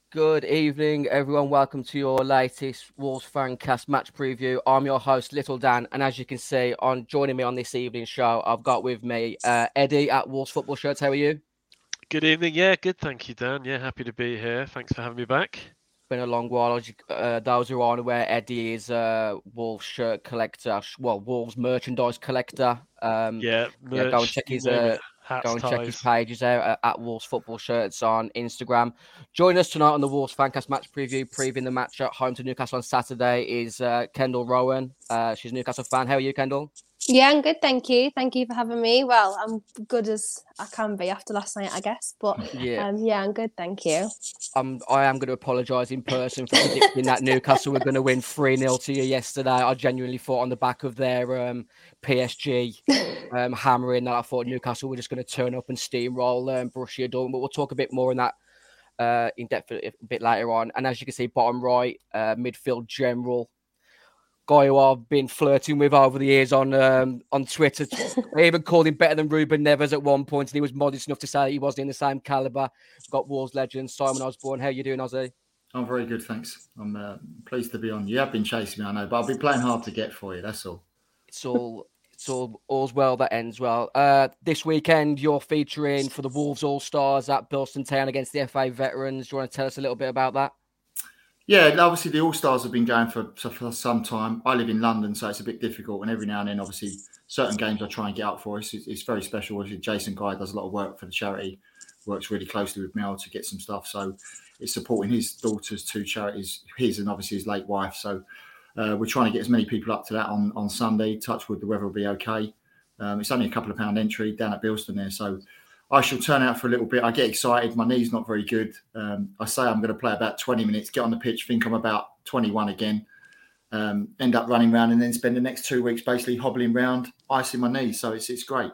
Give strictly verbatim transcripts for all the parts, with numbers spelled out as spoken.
Good evening, everyone. Welcome to your latest Wolves Fancast match preview. I'm your host, Little Dan, and as you can see, on joining me on this evening's show, I've got with me uh, Eddie at Wolves Football Shirts. How are you? Good evening. Yeah, good. Thank you, Dan. Yeah, happy to be here. Thanks for having me back. Been a long while. As you, uh, those who aren't aware, Eddie is a Wolves shirt collector, well, Wolves merchandise collector. Um, Yeah, yeah, go and merch, check you his name it. uh, go Hats, and check his ties. pages out at, at Wolves Football Shirts on Instagram. Join us tonight on the Wolves Fancast match preview, previewing the match at home to Newcastle on Saturday. Is uh, Kendall Rowan? Uh, she's a Newcastle fan. How are you, Kendall? Yeah, I'm good, thank you. Thank you for having me. Well, I'm good as I can be after last night, I guess. But Yeah, um, yeah, I'm good, thank you. I'm. I am going to apologise in person for predicting that Newcastle were going to win three nil to you yesterday. I genuinely thought on the back of their um, P S G um, hammering that I thought Newcastle were just going to turn up and steamroll um, Borussia Dortmund. But we'll talk a bit more on that uh, in depth a, a bit later on. And as you can see, bottom right, uh, midfield general guy who I've been flirting with over the years on um, on Twitter. I even called him better than Ruben Neves at one point, and he was modest enough to say that he wasn't in the same calibre. We've got Wolves legend Simon Osborne. How you doing, Ozzy? I'm very good, thanks. I'm uh, pleased to be on. You have been chasing me, I know, but I've been playing hard to get for you. That's all. It's all it's all all's well that ends well. Uh, this weekend you're featuring for the Wolves All Stars at Bilston Town against the F A veterans. Do you want to tell us a little bit about that? Yeah, obviously the All Stars have been going for, for some time. I live in London, so it's a bit difficult. And every now and then, obviously, certain games I try and get up for. It's, it's very special. Obviously, Jason Guy does a lot of work for the charity, works really closely with Mel to get some stuff. So it's supporting his daughter's two charities, his and obviously his late wife. So uh, we're trying to get as many people up to that on, on Sunday. Touch wood, the weather will be okay. Um, it's only a couple of pound entry down at Bilston there. So I shall turn out for a little bit. I get excited. My knee's not very good. Um, I say I'm going to play about twenty minutes, get on the pitch, think I'm about twenty-one again, um, end up running around and then spend the next two weeks basically hobbling around, icing my knees. So it's it's great.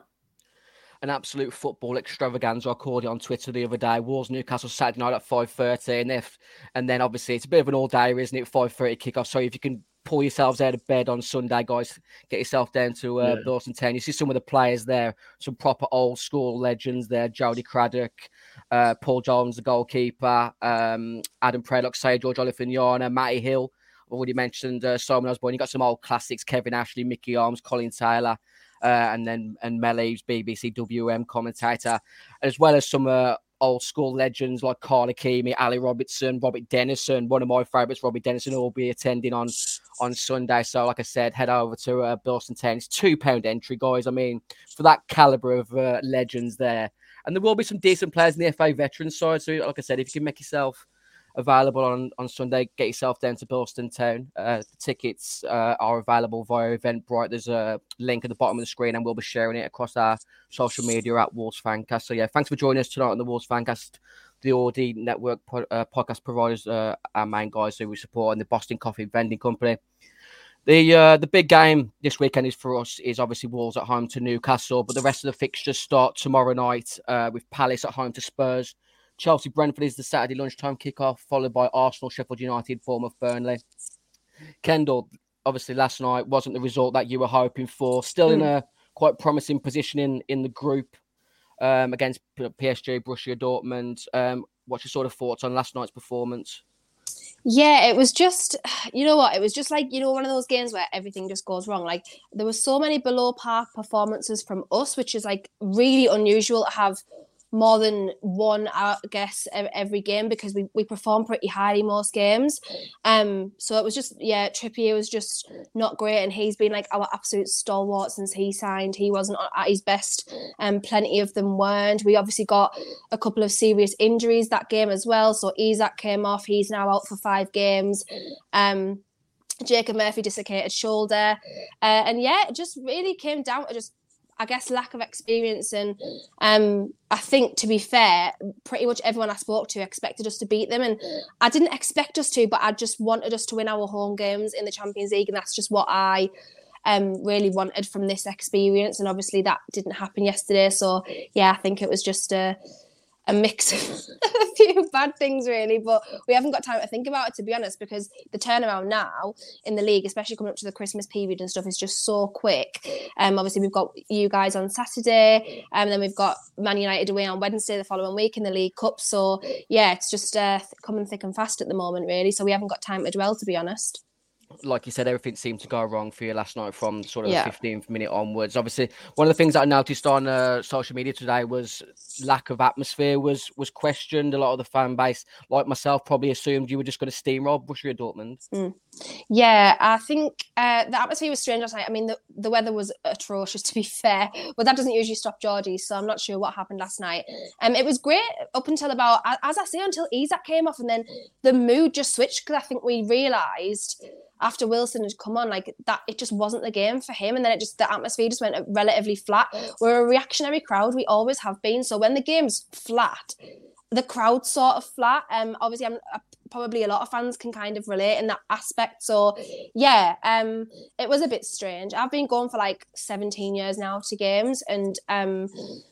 An absolute football extravaganza. I called it on Twitter the other day. Wolves Newcastle Saturday night at five thirty. And, if, and then obviously it's a bit of an all-day, isn't it? five thirty kickoff. So if you can pull yourselves out of bed on Sunday, guys, get yourself down to uh, Yeah. Bilston Town. You see some of the players there, some proper old school legends there. Jody Craddock, uh, Paul Jones, the goalkeeper, um, Adam Praylock, Say George Olifignana, Matty Hill. I've already mentioned uh, Simon Osborne. You got some old classics: Kevin Ashley, Mickey Arms, Colin Taylor. Uh, and then and Melly's B B C W M commentator, as well as some uh, old school legends like Carl Akimi, Ali Robertson, Robert Dennison, one of my favourites, Robert Dennison, who will be attending on on Sunday. So, like I said, head over to uh, Bilston Town. It's two pound entry, guys. I mean, for that calibre of uh, legends there. And there will be some decent players in the F A veterans side. So, like I said, if you can make yourself available on, on Sunday, get yourself down to Bilston Town. Uh, the tickets uh, are available via Eventbrite. There's a link at the bottom of the screen, and we'll be sharing it across our social media at Wolves Fancast. So, yeah, thanks for joining us tonight on the Wolves Fancast. The Audi Network po- uh, podcast providers, uh, our main guys who we support, and the Boston Coffee Vending Company. The uh, the big game this weekend is for us is obviously Wolves at home to Newcastle, but the rest of the fixtures start tomorrow night uh, with Palace at home to Spurs. Chelsea Brentford is the Saturday lunchtime kickoff, followed by Arsenal, Sheffield United, Bournemouth, Burnley. Kendall, obviously last night wasn't the result that you were hoping for. Still in a quite promising position in, in the group um, against P S G, Borussia Dortmund. Um, what's your sort of thoughts on last night's performance? Yeah, it was just, you know what, it was just like, you know, one of those games where everything just goes wrong. Like, there were so many below par performances from us, which is like really unusual to have more than one, I guess, every game, because we, we perform pretty highly most games. Um, so it was just, yeah, Trippier was just not great, and he's been like our absolute stalwart since he signed. He wasn't at his best, and um, plenty of them weren't. We obviously got a couple of serious injuries that game as well. So Isak came off. He's now out for five games. Um, Jacob Murphy dislocated shoulder. Uh, and yeah, it just really came down to just, I guess, lack of experience. And um, I think, to be fair, pretty much everyone I spoke to expected us to beat them. And I didn't expect us to, but I just wanted us to win our home games in the Champions League. And that's just what I um, really wanted from this experience. And obviously that didn't happen yesterday. So, yeah, I think it was just a, a mix of a few bad things, really, but we haven't got time to think about it, to be honest, because the turnaround now in the league, especially coming up to the Christmas period and stuff, is just so quick. Um, obviously, we've got you guys on Saturday, um, and then we've got Man United away on Wednesday the following week in the League Cup. So, yeah, it's just uh, coming thick and fast at the moment, really, so we haven't got time to dwell, to be honest. Like you said, everything seemed to go wrong for you last night from sort of yeah. the fifteenth minute onwards. Obviously, one of the things that I noticed on uh, social media today was lack of atmosphere was was questioned. A lot of the fan base, like myself, probably assumed you were just going to steamroll Borussia Dortmund. Mm. Yeah, I think uh, the atmosphere was strange last night. I mean, the, the weather was atrocious, to be fair, but that doesn't usually stop Georgie, so I'm not sure what happened last night. Um, it was great up until about, as I say, until Isak came off, and then the mood just switched, because I think we realised after Wilson had come on, like that, it just wasn't the game for him. And then it just, the atmosphere just went relatively flat. We're a reactionary crowd. We always have been. So when the game's flat, the crowd's sort of flat. Um, obviously, I'm uh, probably a lot of fans can kind of relate in that aspect. So yeah, um, it was a bit strange. I've been going for like seventeen years now to games, and um,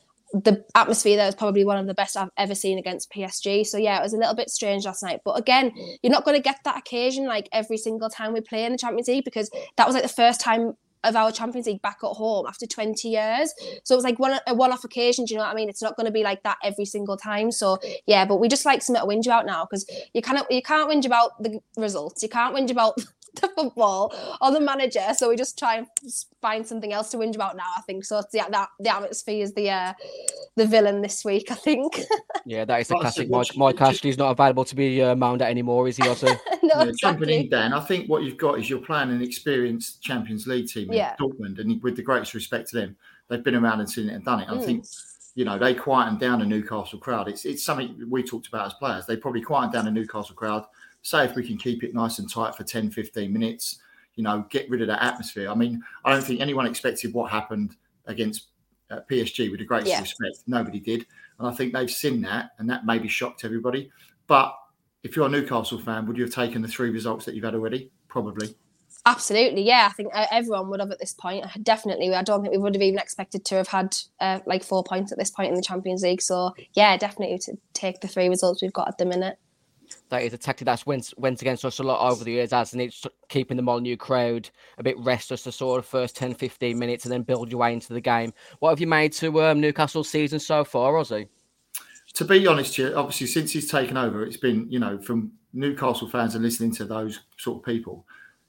the atmosphere there is probably one of the best I've ever seen against P S G. So yeah, it was a little bit strange last night. But again, you're not going to get that occasion like every single time we play in the Champions League, because that was like the first time of our Champions League back at home after twenty years. So it was like one a one-off occasion, do you know what I mean? It's not going to be like that every single time. So yeah, but we just like something to whinge about now, because you can't you can't whinge about the results. You can't whinge about the football or the manager. So we just try and find something else to whinge about now, I think. So it's, yeah, that the atmosphere is the uh, the villain this week, I think. Yeah, that is the classic. Mike, Mike Ashley's not available to be uh, moaned at anymore, is he, also? no, yeah, exactly. Jumping in, Dan, I think what you've got is you're playing an experienced Champions League team in yeah. Dortmund, and with the greatest respect to them, they've been around and seen it and done it. Mm. I think, you know, they quietened down a Newcastle crowd. It's it's something we talked about as players. They probably quietened down a Newcastle crowd. Say if we can keep it nice and tight for ten, fifteen minutes, you know, get rid of that atmosphere. I mean, I don't think anyone expected what happened against uh, P S G, with the greatest yeah. respect. Nobody did. And I think they've seen that, and that maybe shocked everybody. But if you're a Newcastle fan, would you have taken the three results that you've had already? Probably. Absolutely, yeah. I think everyone would have at this point. Definitely. I don't think we would have even expected to have had uh, like four points at this point in the Champions League. So, yeah, definitely to take the three results we've got at the minute. That is a tactic that's went, went against us a lot over the years, hasn't it? Keeping the Molyneux crowd a bit restless the sort of first ten, fifteen minutes and then build your way into the game. What have you made to um, Newcastle's season so far, Ozzy? To be honest here, obviously, since he's taken over, it's been, you know, from Newcastle fans and listening to those sort of people,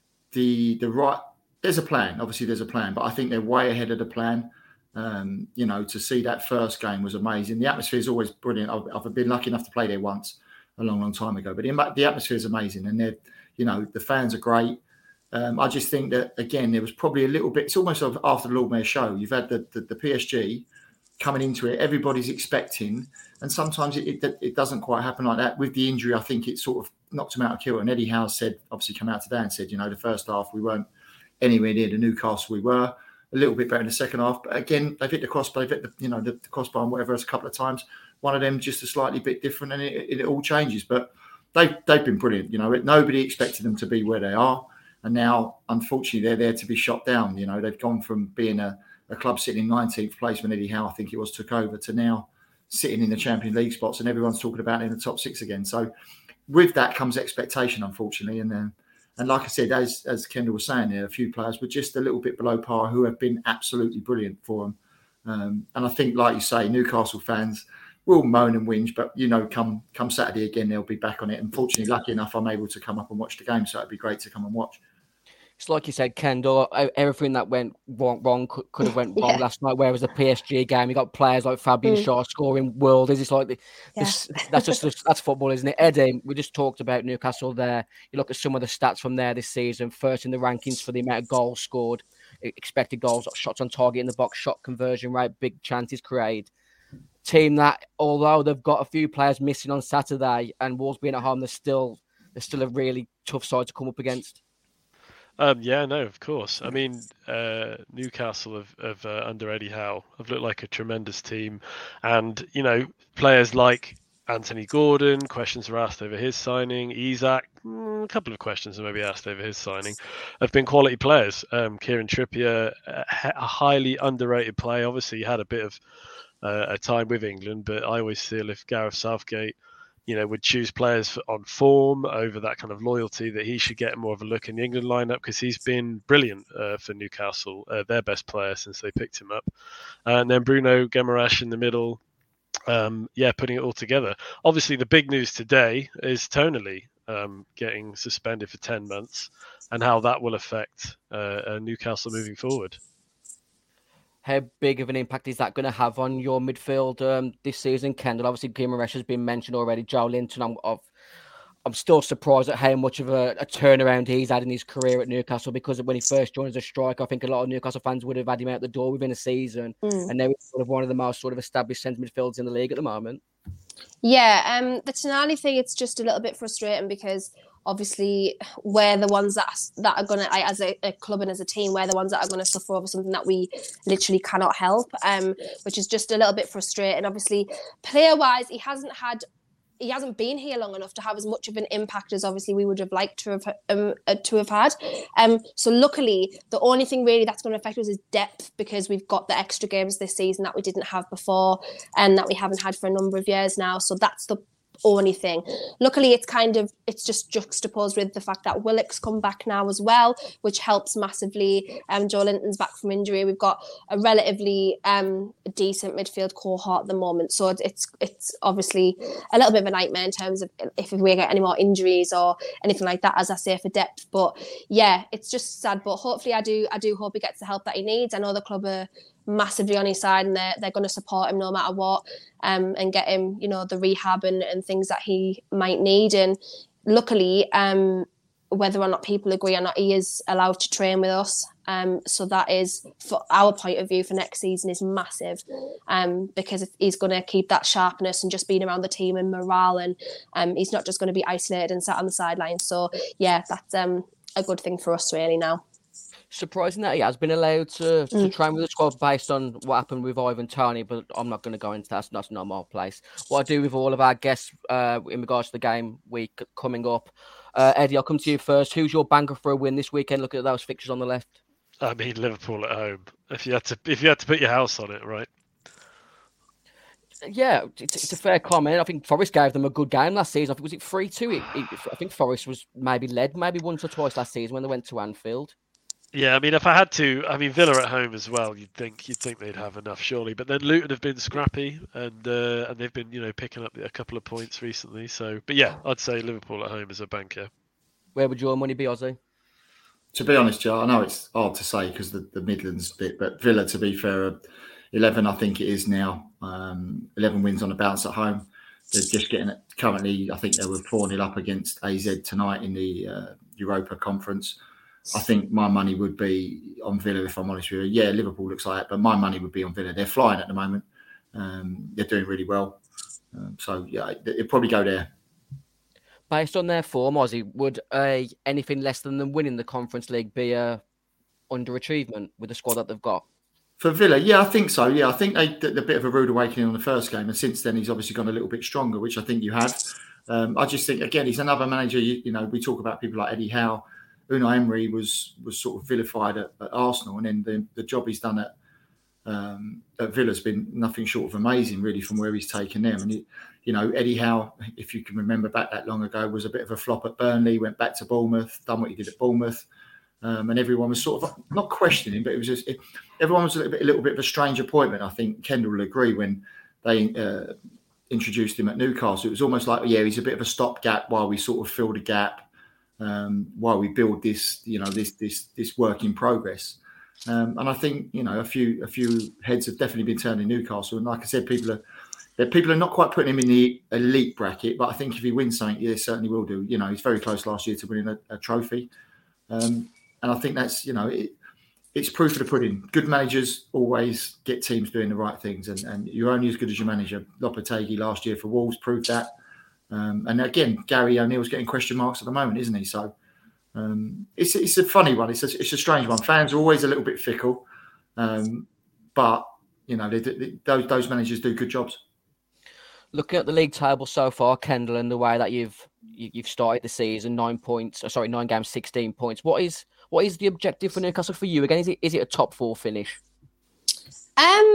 the the right, there's a plan. Obviously, there's a plan, but I think they're way ahead of the plan. Um, you know, to see that first game was amazing. The atmosphere is always brilliant. I've, I've been lucky enough to play there once, a long, long time ago. But the, the atmosphere is amazing, and they're, you know, the fans are great. Um, I just think that, again, there was probably a little bit, it's almost after the Lord Mayor show. You've had the, the, the P S G coming into it, everybody's expecting, and sometimes it, it it doesn't quite happen like that. With the injury, I think it sort of knocked him out of kilter. And Eddie Howe said, obviously come out today and said, you know, the first half we weren't anywhere near the Newcastle we were. A little bit better in the second half, but again, they've hit the crossbar, they've hit the, you know, the, the crossbar and whatever else a couple of times. One of them just a slightly bit different, and it, it, it all changes. But they've they've been brilliant. You know, nobody expected them to be where they are, and now unfortunately they're there to be shot down. You know, they've gone from being a, a club sitting in nineteenth place when Eddie Howe, I think it was, took over, to now sitting in the Champions League spots, and everyone's talking about it in the top six again. So with that comes expectation, unfortunately, and then. And like I said, as as Kendall was saying, there a few players were just a little bit below par who have been absolutely brilliant for them. Um, and I think, like you say, Newcastle fans will moan and whinge, but, you know, come come Saturday again, they'll be back on it. And fortunately, lucky enough, I'm able to come up and watch the game, so it'd be great to come and watch. It's like you said, Kendall, everything that went wrong, wrong could, could have went wrong yeah. last night. Whereas the P S G game, you got players like Fabian mm. Shaw scoring worldies. It's like the, yeah. this, that's just that's football, isn't it? Eddie, we just talked about Newcastle there. You look at some of the stats from there this season. First in the rankings for the amount of goals scored, expected goals, shots on target in the box, shot conversion rate, big chances created. Team that, although they've got a few players missing on Saturday and Wolves being at home, they're still they're still a really tough side to come up against. Um, yeah, no, of course. I mean, uh, Newcastle have, have uh, under Eddie Howe have looked like a tremendous team, and you know, players like Anthony Gordon, questions were asked over his signing. Isak, mm, a couple of questions were maybe asked over his signing, have been quality players. Um, Kieran Trippier, a, a highly underrated player. Obviously, he had a bit of uh, a time with England. But I always feel if Gareth Southgate, you know, would choose players for, on form over that kind of loyalty, that he should get more of a look in the England lineup, because he's been brilliant uh, for Newcastle, uh, their best player since they picked him up. Uh, and then Bruno Guimaraes in the middle, um, yeah, putting it all together. Obviously, the big news today is Tonali um, getting suspended for ten months, and how that will affect uh, uh, Newcastle moving forward. How big of an impact is that going to have on your midfield um, this season, Kendall? Obviously, Guimaraes has been mentioned already. Joe Linton, I'm, I've, I'm still surprised at how much of a, a turnaround he's had in his career at Newcastle, because when he first joined as a striker, I think a lot of Newcastle fans would have had him out the door within a season. Mm. And now he's sort of one of the most sort of established centre midfielders in the league at the moment. Yeah, um, the Tonali thing, it's just a little bit frustrating, because obviously we're the ones that that are gonna, as a, a club and as a team, we're the ones that are gonna suffer over something that we literally cannot help, um, which is just a little bit frustrating. Obviously, player-wise, he hasn't had. He hasn't been here long enough to have as much of an impact as obviously we would have liked to have um, uh, to have had. Um, so luckily, the only thing really that's going to affect us is depth, because we've got the extra games this season that we didn't have before, and that we haven't had for a number of years now. So that's the only thing. Luckily, it's kind of it's just juxtaposed with the fact that Willock's come back now as well, which helps massively. Um, Joe Linton's back from injury. We've got a relatively um decent midfield cohort at the moment, so it's it's obviously a little bit of a nightmare in terms of if we get any more injuries or anything like that, as I say, for depth. But yeah, it's just sad. But hopefully, I do I do hope he gets the help that he needs. I know the club are massively on his side, and they're, they're going to support him no matter what, um, and get him, you know, the rehab and, and things that he might need. And luckily, um, whether or not people agree or not, he is allowed to train with us. Um, so that is, for our point of view for next season, is massive, um, because he's going to keep that sharpness and just being around the team and morale, and um, he's not just going to be isolated and sat on the sidelines. So yeah, that's um, a good thing for us really now. Surprising that he has been allowed to, to mm. train with the squad based on what happened with Ivan Toney, but I'm not going to go into that. That's not my place. What I do with all of our guests uh, in regards to the game week coming up. Uh, Eddie, I'll come to you first. Who's your banker for a win this weekend? Look at those fixtures on the left. I mean, Liverpool at home. If you had to, if you had to put your house on it, right? Yeah, it's, it's a fair comment. I think Forest gave them a good game last season. I think was it three two. I think Forest was maybe led maybe once or twice last season when they went to Anfield. Yeah, I mean, if I had to, I mean, Villa at home as well. You'd think you'd think they'd have enough, surely. But then Luton have been scrappy, and uh, and they've been, you know, picking up a couple of points recently. So, but yeah, I'd say Liverpool at home is a banker. Where would your money be, Ozzy? To be honest, Joe, I know it's hard to say because the, the Midlands bit, but Villa, to be fair, eleven, I think it is now. Um, eleven wins on a bounce at home. They're just getting it. Currently, I think they were four nil up against A Z tonight in the uh, Europa Conference. I think my money would be on Villa, if I'm honest with you. Yeah, Liverpool looks like it, but my money would be on Villa. They're flying at the moment. Um, they're doing really well. Um, so, yeah, it'd probably go there. Based on their form, Ozzy, would uh, anything less than them winning the Conference League be a underachievement with the squad that they've got? For Villa, yeah, I think so. Yeah, I think they did a bit of a rude awakening on the first game, and since then he's obviously gone a little bit stronger, which I think you have. Um, I just think, again, he's another manager. You, you know, we talk about people like Eddie Howe. Unai Emery was was sort of vilified at, at Arsenal, and then the, the job he's done at um, at Villa's been nothing short of amazing, really, from where he's taken them. And he, you know, Eddie Howe, if you can remember back that long ago, was a bit of a flop at Burnley. Went back to Bournemouth, done what he did at Bournemouth, um, and everyone was sort of not questioning, but it was just it, everyone was a little bit, a little bit of a strange appointment. I think Kendall will agree when they uh, introduced him at Newcastle. It was almost like, yeah, he's a bit of a stopgap while we sort of fill the gap. Um, while we build this, you know, this this this work in progress, um, and I think you know a few a few heads have definitely been turned in Newcastle, and like I said, people are that people are not quite putting him in the elite bracket, but I think if he wins something, yeah, certainly will do. You know, he's very close last year to winning a, a trophy, um, and I think that's you know it, it's proof of the pudding. Good managers always get teams doing the right things, and, and you're only as good as your manager. Lopetegui last year for Wolves proved that. Um, and again, Gary O'Neill's getting question marks at the moment, isn't he? So um, it's it's a funny one. It's a, it's a strange one. Fans are always a little bit fickle, um, but you know they, they, those those managers do good jobs. Looking at the league table so far, Kendall, and the way that you've you, you've started the season, nine points. Oh, sorry, nine games, sixteen points. What is what is the objective for Newcastle for you again? Is it is it a top four finish? Um.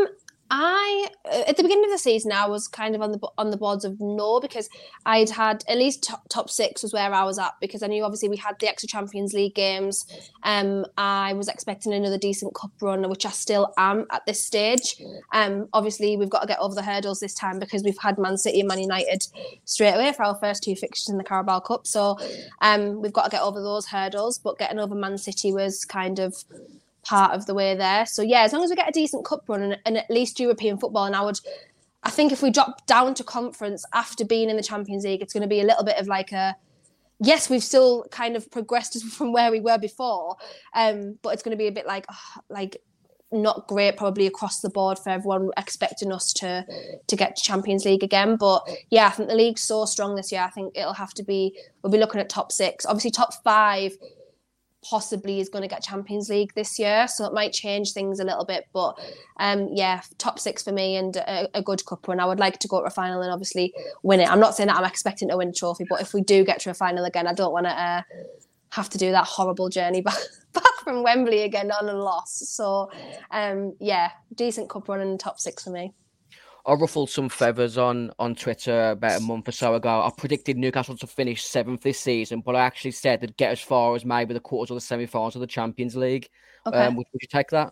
I at the beginning of the season I was kind of on the on the boards of no, because I'd had at least top, top six was where I was at, because I knew obviously we had the extra Champions League games. Um, I was expecting another decent cup run, which I still am at this stage. Um, obviously we've got to get over the hurdles this time, because we've had Man City and Man United straight away for our first two fixtures in the Carabao Cup. So um, we've got to get over those hurdles. But getting over Man City was kind of part of the way there. So yeah, as long as we get a decent cup run and, and at least European football, and I would, I think if we drop down to conference after being in the Champions League, it's going to be a little bit of like a, yes, we've still kind of progressed from where we were before, um, but it's going to be a bit like, oh, like not great probably across the board for everyone expecting us to to get to Champions League again. But yeah, I think the league's so strong this year. I think it'll have to be, we'll be looking at top six, obviously top five possibly is going to get Champions League this year, so it might change things a little bit. But um, yeah, top six for me, and a, a good cup run. I would like to go to a final and obviously win it. I'm not saying that I'm expecting to win a trophy, but if we do get to a final again, I don't want to uh, have to do that horrible journey back back from Wembley again on a loss. So um, yeah, decent cup run and top six for me. I ruffled some feathers on, on Twitter about a month or so ago. I predicted Newcastle to finish seventh this season, but I actually said they'd get as far as maybe the quarters or the semi-finals of the Champions League. Okay. Um, would, would you take that?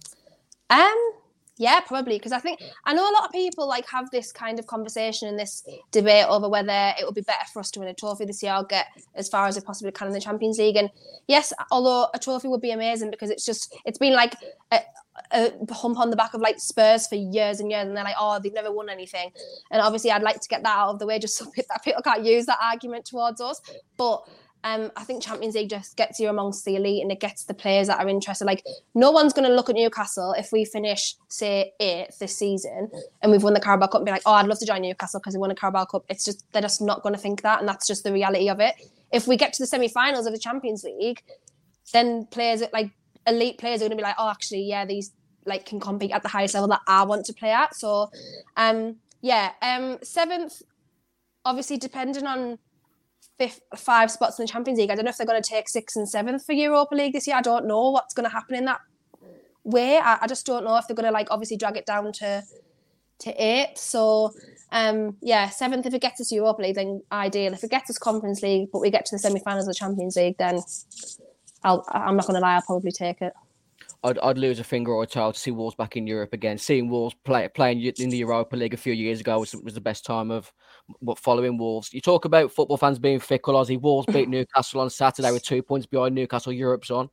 Um, yeah, probably, because I think I know a lot of people like have this kind of conversation and this debate over whether it would be better for us to win a trophy this year or get as far as we possibly can in the Champions League. And yes, although a trophy would be amazing, because it's just it's been like a, a hump on the back of like Spurs for years and years, and they're like, oh, they've never won anything. And obviously I'd like to get that out of the way just so that people can't use that argument towards us. But um, I think Champions League just gets you amongst the elite, and it gets the players that are interested. Like, no one's going to look at Newcastle if we finish, say, eighth this season and we've won the Carabao Cup and be like, oh, I'd love to join Newcastle because we won a Carabao Cup. It's just, they're just not going to think that, and that's just the reality of it. If we get to the semi-finals of the Champions League, then players like elite players are going to be like, oh, actually, yeah, these like can compete at the highest level that I want to play at. So, um, yeah, um, seventh, obviously depending on fifth, five spots in the Champions League. I don't know if they're going to take sixth and seventh for Europa League this year. I don't know what's going to happen in that way. I, I just don't know if they're going to like obviously drag it down to to eighth. So, um, yeah, seventh if it gets us Europa League, then ideal. If it gets us Conference League, but we get to the semi-finals of the Champions League, then I'll, I'm not going to lie, I'll probably take it. I'd, I'd lose a finger or a toe to see Wolves back in Europe again. Seeing Wolves play, playing in the Europa League a few years ago was, was the best time of following Wolves. You talk about football fans being fickle. Aussie Wolves beat Newcastle on Saturday with two points behind Newcastle. Europe's on.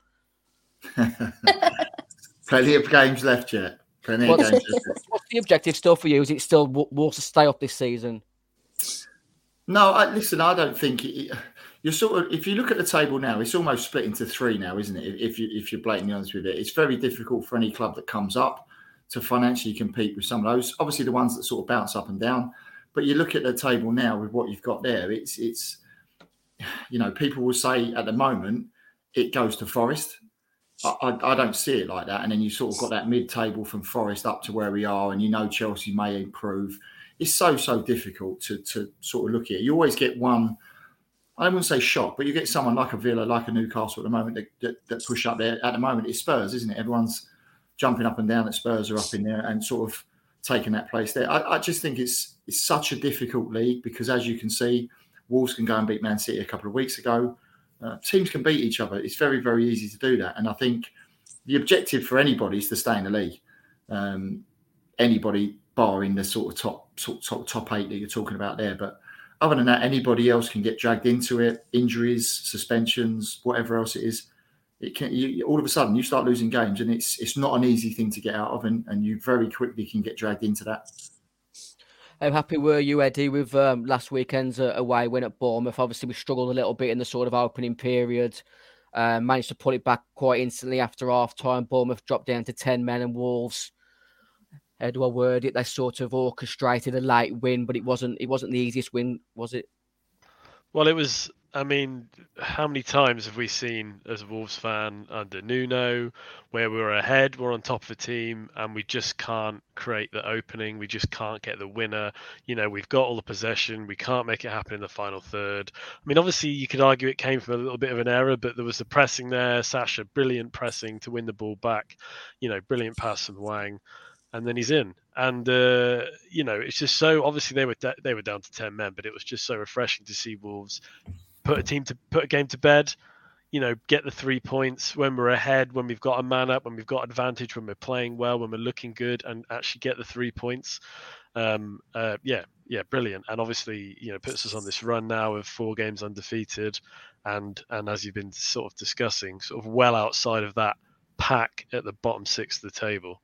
Plenty of games left yet. Plenty of what's, games left. What's the objective still for you? Is it still Wolves to stay up this season? No, I, listen, I don't think... It, You're sort of, if you look at the table now, it's almost split into three now, isn't it? If you if you're blatantly honest with it, it's very difficult for any club that comes up to financially compete with some of those. Obviously, the ones that sort of bounce up and down. But you look at the table now with what you've got there. It's it's, you know, people will say at the moment it goes to Forest. I, I, I don't see it like that. And then you sort of got that mid-table from Forest up to where we are, and you know Chelsea may improve. It's so so difficult to to sort of look at it. You always get one. I wouldn't say shock, but you get someone like a Villa, like a Newcastle at the moment that, that, that push up there. At the moment, it's Spurs, isn't it? Everyone's jumping up and down that Spurs are up in there and sort of taking that place there. I, I just think it's it's such a difficult league because, as you can see, Wolves can go and beat Man City a couple of weeks ago. Uh, teams can beat each other. It's very, very easy to do that. And I think the objective for anybody is to stay in the league. Um, anybody barring the sort of top, sort of top top eight that you're talking about there, but other than that, anybody else can get dragged into it. Injuries, suspensions, whatever else it is. It can you, all of a sudden you start losing games, and it's it's not an easy thing to get out of, and, and you very quickly can get dragged into that. How happy were you, Eddie, with um, last weekend's uh, away win at Bournemouth? Obviously, we struggled a little bit in the sort of opening period. Uh, managed to pull it back quite instantly after half time. Bournemouth dropped down to ten men, and Wolves, how do I word it? They sort of orchestrated a late win, but it wasn't. It wasn't the easiest win, was it? Well, it was. I mean, how many times have we seen as a Wolves fan under Nuno, where we're ahead, we're on top of a team, and we just can't create the opening. We just can't get the winner. You know, we've got all the possession. We can't make it happen in the final third. I mean, obviously, you could argue it came from a little bit of an error, but there was the pressing there. Sasha, brilliant pressing to win the ball back. You know, brilliant pass from Wang. and then he's in. And uh, you know, it's just so obviously they were de- they were down to ten men, but it was just so refreshing to see Wolves put a team to put a game to bed. You know, get the three points when we're ahead, when we've got a man up, when we've got advantage, when we're playing well, when we're looking good, and actually get the three points. Um, uh, yeah, yeah, brilliant. And obviously, you know, puts us on this run now of four games undefeated, and and as you've been sort of discussing, sort of well outside of that pack at the bottom six of the table.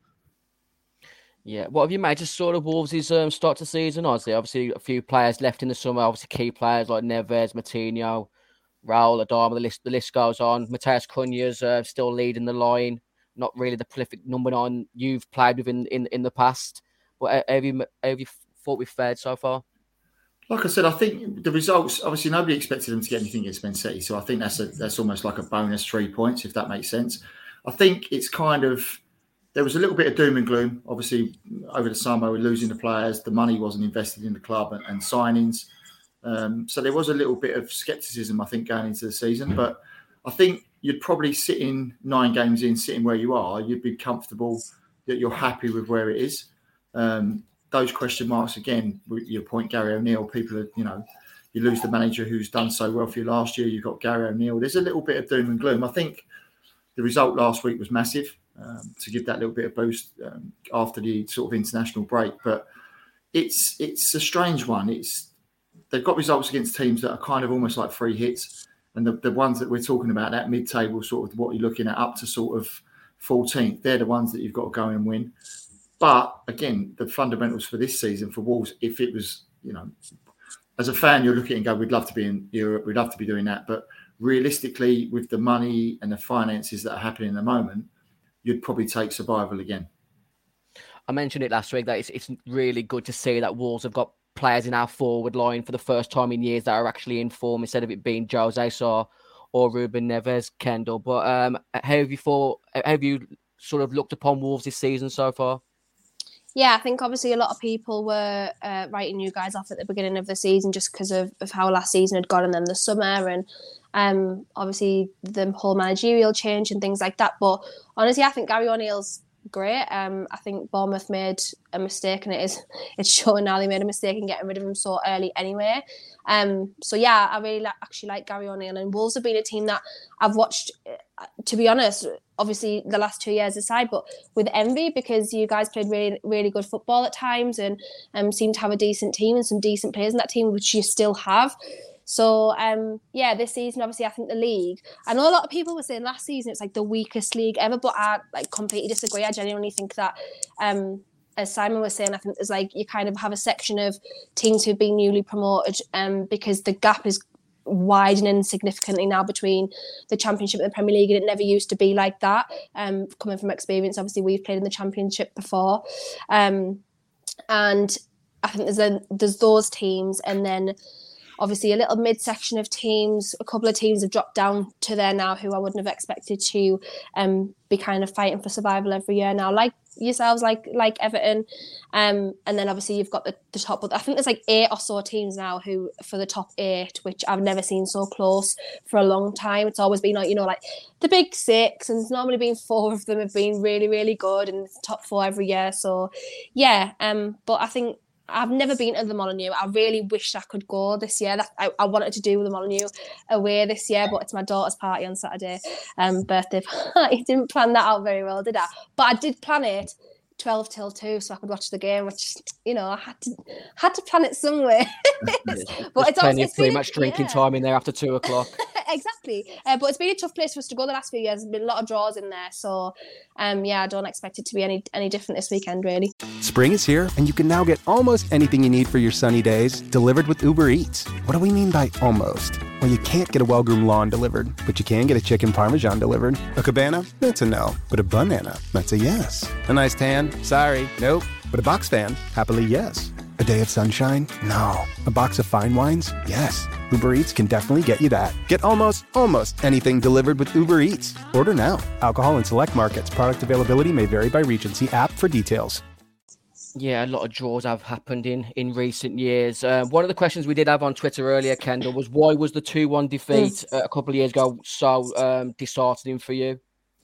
Yeah, what have you made of sort of Wolves' um, start to season? Obviously, obviously a few players left in the summer. Obviously, key players like Neves, Moutinho, Raul, Adama, the list the list goes on. Mateus Cunha's uh, still leading the line. Not really the prolific number nine you've played with in, in, in the past. But have you have you thought we've fared so far? Like I said, I think the results. Obviously, nobody expected them to get anything against Man City, so I think that's a that's almost like a bonus three points, if that makes sense. I think it's kind of there was a little bit of doom and gloom. Obviously, over the summer, we're losing the players. The money wasn't invested in the club and, and signings. Um, so there was a little bit of scepticism, I think, going into the season. But I think you'd probably sit in nine games in, sitting where you are, you'd be comfortable that you're happy with where it is. Um, those question marks, again, with your point, Gary O'Neill, people are, you know, you lose the manager who's done so well for you last year. You've got Gary O'Neill. There's a little bit of doom and gloom. I think the result last week was massive um, to give that little bit of boost um, after the sort of international break. But it's it's a strange one. It's They've got results against teams that are kind of almost like free hits. And the, the ones that we're talking about, that mid-table sort of what you're looking at up to sort of fourteenth, they're the ones that you've got to go and win. But again, the fundamentals for this season for Wolves, if it was, you know, as a fan, you're looking and go, we'd love to be in Europe, we'd love to be doing that. But realistically, with the money and the finances that are happening at the moment, you'd probably take survival again. I mentioned it last week that it's, it's really good to see that Wolves have got players in our forward line for the first time in years that are actually in form instead of it being Jose Sa or Ruben Neves, Kendall. But um, how have you thought, how have you sort of looked upon Wolves this season so far? Yeah, I think obviously a lot of people were uh, writing you guys off at the beginning of the season just because of, of how last season had gone and then the summer and um, obviously the whole managerial change and things like that. But honestly, I think Gary O'Neill's great. Um, I think Bournemouth made a mistake, and it is it's showing now they made a mistake in getting rid of him so early anyway. Um, so yeah, I really like, actually like Gary O'Neill, and Wolves have been a team that I've watched, to be honest, obviously the last two years aside, but with envy, because you guys played really, really good football at times and um, seemed to have a decent team and some decent players in that team, which you still have. So, um, yeah, this season, obviously, I think the league, I know a lot of people were saying last season it's like the weakest league ever, but I like completely disagree. I genuinely think that, um, as Simon was saying, I think there's like, you kind of have a section of teams who've been newly promoted um, because the gap is widening significantly now between the Championship and the Premier League, and it never used to be like that. Um, coming from experience, obviously, we've played in the Championship before. Um, and I think there's a, there's those teams, and then obviously a little mid-section of teams. A couple of teams have dropped down to there now who I wouldn't have expected to um, be kind of fighting for survival every year now, like yourselves, like like Everton. Um, and then obviously you've got the, the top, I think there's like eight or so teams now who for the top eight, which I've never seen so close for a long time. It's always been like, you know, like the big six, and it's normally been four of them have been really, really good, and it's top four every year. So yeah, um, but I think I've never been to the Molineux. I really wished I could go this year. That, I, I wanted to do the Molineux away this year, but it's my daughter's party on Saturday, um, birthday party. Didn't plan that out very well, did I? But I did plan it twelve till two so I could watch the game, which, you know, I had to had to plan it somewhere. But it's plenty also, of pretty much drinking yeah. time in there after two o'clock. Exactly. Uh, but it's been a tough place for us to go the last few years. There's been a lot of draws in there. So, um, yeah, I don't expect it to be any any different this weekend, really. Spring is here, and you can now get almost anything you need for your sunny days delivered with Uber Eats. What do we mean by almost? Well, you can't get a well-groomed lawn delivered, but you can get a chicken parmesan delivered. A cabana? That's a no. But a banana? That's a yes. A nice tan? Sorry, nope. But a box fan? Happily, yes. A day of sunshine? No. A box of fine wines? Yes. Uber Eats can definitely get you that. Get almost, almost anything delivered with Uber Eats. Order now. Alcohol in select markets. Product availability may vary by region. See app for details. Yeah, a lot of draws have happened in, in recent years. Uh, one of the questions we did have on Twitter earlier, Kendall, was why was the two one defeat uh, a couple of years ago so um, disheartening for you?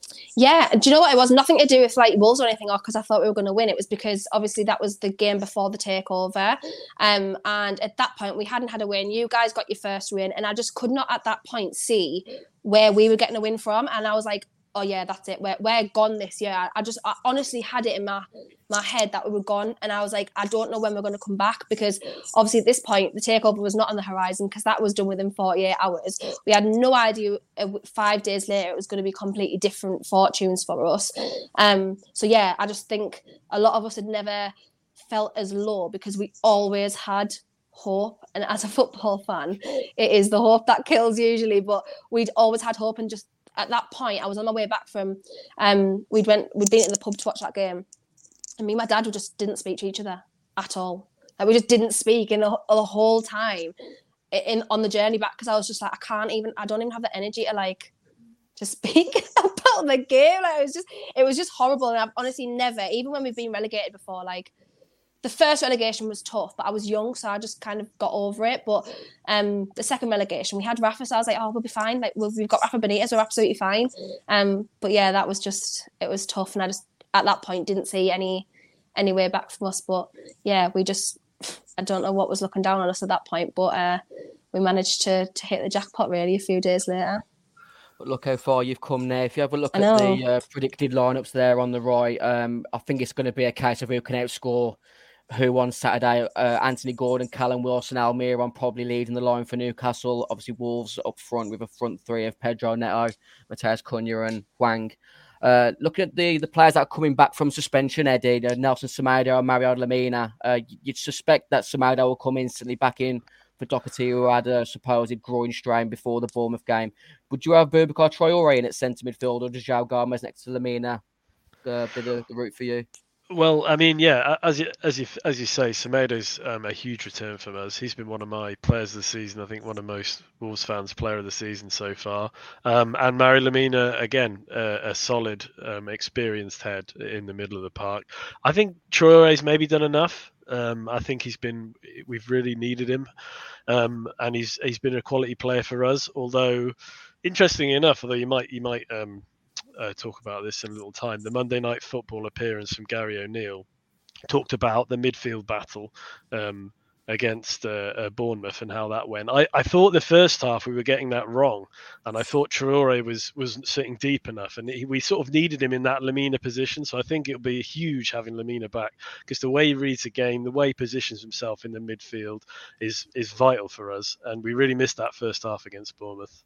Yeah, do you know what? It was nothing to do with like Wolves or anything, or because I thought we were going to win. It was because obviously that was the game before the takeover, um, and at that point we hadn't had a win. You guys got your first win, and I just could not at that point see where we were getting a win from, and I was like, oh yeah, that's it. We're we're gone this year. I, I just I honestly had it in my my head that we were gone, and I was like, I don't know when we're going to come back, because obviously at this point the takeover was not on the horizon, because that was done within forty-eight hours. We had no idea uh, five days later it was going to be completely different fortunes for us. Um, so yeah, I just think a lot of us had never felt as low, because we always had hope, and as a football fan, it is the hope that kills usually, but we'd always had hope. And just at that point, I was on my way back from um we'd went we'd been in the pub to watch that game, and me and my dad we just didn't speak to each other at all. Like we just didn't speak in the, the whole time in on the journey back, because I was just like, I can't even I don't even have the energy to like to speak about the game. Like it was just it was just horrible. And I've honestly never, even when we've been relegated before, like the first relegation was tough, but I was young, so I just kind of got over it. But um, the second relegation, we had Rafa, so I was like, oh, we'll be fine. Like we've, we've got Rafa Benitez, we're absolutely fine. Um, but yeah, that was just, it was tough. And I just, at that point, didn't see any, any way back from us. But yeah, we just, I don't know what was looking down on us at that point, but uh, we managed to to hit the jackpot really a few days later. But look how far you've come now. If you have a look at the uh, predicted lineups there on the right, um, I think it's going to be a case of who can outscore who on Saturday. Uh, Anthony Gordon, Callum Wilson, Almiron probably leading the line for Newcastle. Obviously, Wolves up front with a front three of Pedro Neto, Mateus Cunha and Hwang. Uh, looking at the, the players that are coming back from suspension, Eddie, uh, Nelson Semedo and Mario Lemina, uh, you'd suspect that Semedo will come instantly back in for Doherty, who had a supposed groin strain before the Bournemouth game. Would you have Boubacar Traoré in at centre midfield, or does João Gomes next to Lemina uh, be the, the route for you? Well, I mean, yeah, as you as you as you say, Semedo's um, a huge return from us. He's been one of my players of the season. I think one of most Wolves fans' player of the season so far. Um, and Mario Lemina, again, uh, a solid, um, experienced head in the middle of the park. I think Traoré's maybe done enough. Um, I think he's been. We've really needed him, um, and he's he's been a quality player for us. Although, interestingly enough, although you might you might. Um, Uh, talk about this in a little time. The Monday Night Football appearance from Gary O'Neill talked about the midfield battle um, against uh, uh, Bournemouth and how that went. I, I thought the first half we were getting that wrong, and I thought Traoré was was sitting deep enough, and he, we sort of needed him in that Lemina position. So I think it'll be huge having Lemina back, because the way he reads the game, the way he positions himself in the midfield is is vital for us, and we really missed that first half against Bournemouth.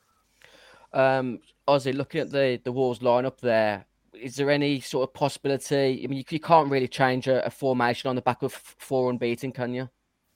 Um, Ozzy, looking at the, the Wolves lineup there, is there any sort of possibility? I mean, you, you can't really change a, a formation on the back of four unbeaten, can you?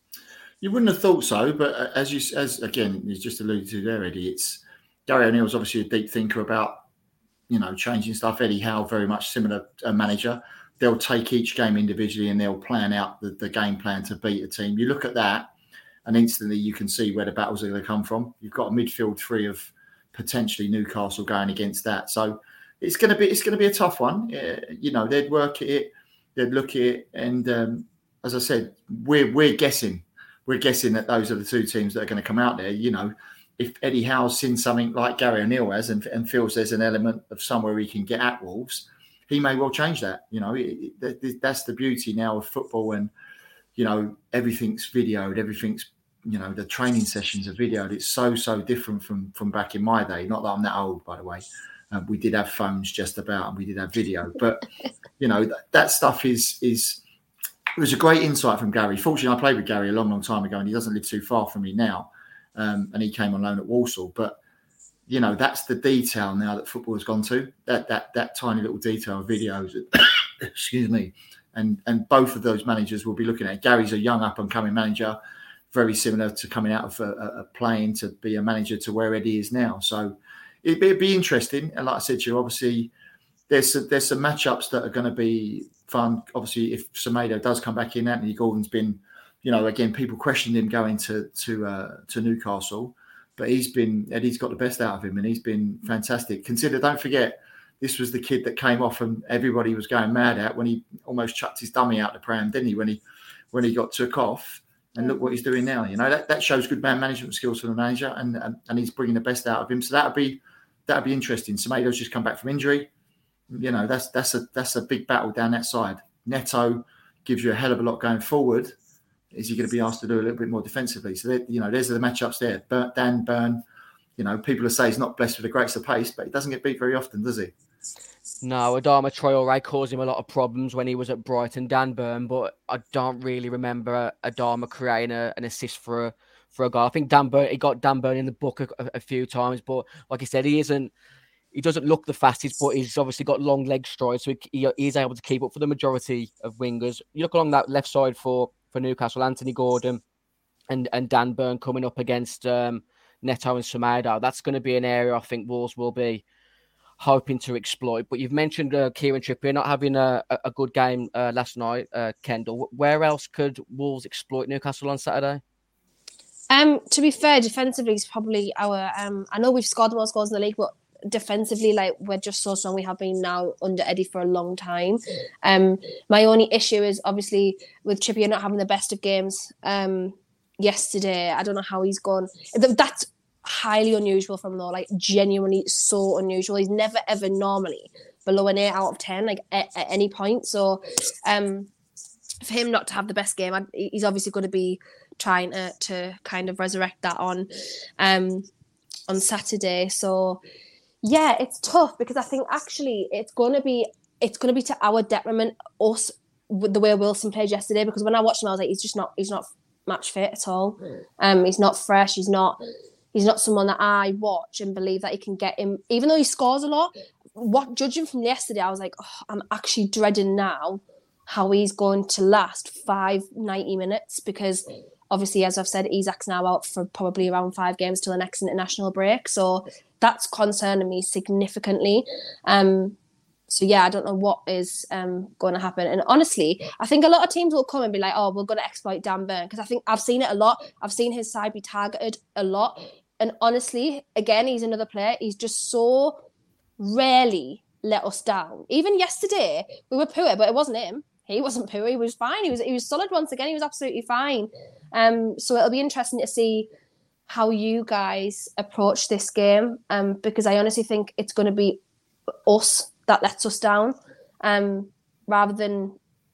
You wouldn't have thought so, but as you as again, you just alluded to there, Eddie. It's Gary O'Neill's obviously a deep thinker about, you know, changing stuff. Eddie Howe, very much similar uh, manager. They'll take each game individually and they'll plan out the, the game plan to beat a team. You look at that, and instantly you can see where the battles are going to come from. You've got a midfield three of potentially Newcastle going against that, so it's going to be it's going to be a tough one. Uh, you know, they'd work at it, they'd look at it, and um, as I said, we're we're guessing, we're guessing that those are the two teams that are going to come out there. You know, if Eddie Howe's seen something like Gary O'Neill has and, and feels there's an element of somewhere he can get at Wolves, he may well change that. You know, it, it, that's the beauty now of football, and you know, everything's videoed, everything's. You know, the training sessions are videoed. It's so, so different from, from back in my day. Not that I'm that old, by the way. Um, we did have phones just about, and we did have video. But, you know, that, that stuff is, is, it was a great insight from Gary. Fortunately, I played with Gary a long, long time ago, and he doesn't live too far from me now. Um, and he came on loan at Walsall. But, you know, that's the detail now that football has gone to. That that that tiny little detail of videos. Excuse me. And, and both of those managers will be looking at it. Gary's a young up-and-coming manager, very similar to coming out of a, a playing to be a manager to where Eddie is now. So it'd be, it'd be interesting. And like I said to you, obviously there's some, there's some matchups that are going to be fun. Obviously, if Semedo does come back in, Anthony Gordon's been, you know, again, people questioned him going to to uh, to Newcastle, but he's been Eddie's got the best out of him, and he's been fantastic. Consider, don't forget, this was the kid that came off and everybody was going mad at when he almost chucked his dummy out the pram, didn't he? When he when he got took off. And look what he's doing now. You know, that, that shows good man management skills for the manager, and, and and he's bringing the best out of him. So that'll be that'd be interesting. Semedo's just come back from injury. You know, that's that's a that's a big battle down that side. Neto gives you a hell of a lot going forward. Is he going to be asked to do a little bit more defensively? So, you know, there's the matchups there. Burn, Dan Burn, you know, people will say he's not blessed with the greatest of pace, but he doesn't get beat very often, does he? No, Adama Traore caused him a lot of problems when he was at Brighton, Dan Burn, but I don't really remember Adama creating a, an assist for a, for a goal. I think Dan Burn, he got Dan Burn in the book a, a few times, but like I said, he isn't, he doesn't look the fastest, but he's obviously got long leg strides, so he, he is able to keep up for the majority of wingers. You look along that left side for, for Newcastle, Anthony Gordon and, and Dan Burn coming up against um, Neto and Semedo. That's going to be an area I think Wolves will be hoping to exploit. But you've mentioned uh, Kieran Trippier not having a, a good game uh, last night, uh, Kendall. Where else could Wolves exploit Newcastle on Saturday? Um, to be fair, defensively is probably our... Um, I know we've scored the most goals in the league, but defensively, like, we're just so strong. We have been now under Eddie for a long time. Um, my only issue is obviously with Trippier not having the best of games um, yesterday. I don't know how he's gone. That's highly unusual from though, like genuinely so unusual. He's never ever normally below an eight out of ten, like at, at any point. So um, for him not to have the best game, I, he's obviously going to be trying to, to kind of resurrect that on um, on Saturday. So yeah, it's tough because I think actually it's going to be it's going to be to our detriment, us, with the way Wilson played yesterday. Because when I watched him, I was like, he's just not he's not match fit at all. Um, he's not fresh. He's not. He's not someone that I watch and believe that he can get him, even though he scores a lot. What judging from yesterday, I was like, oh, I'm actually dreading now how he's going to last five ninety minutes because obviously, as I've said, Isak's now out for probably around five games till the next international break. So that's concerning me significantly. Um, so yeah, I don't know what is um, going to happen. And honestly, I think a lot of teams will come and be like, oh, we're going to exploit Dan Burn. Because I think I've seen it a lot. I've seen his side be targeted a lot. And honestly, again, he's another player. He's just so rarely let us down. Even yesterday, we were poor, but it wasn't him. He wasn't poor. He was fine. He was he was solid once again. He was absolutely fine. Um, so it'll be interesting to see how you guys approach this game. Um, because I honestly think it's going to be us that lets us down, um, rather than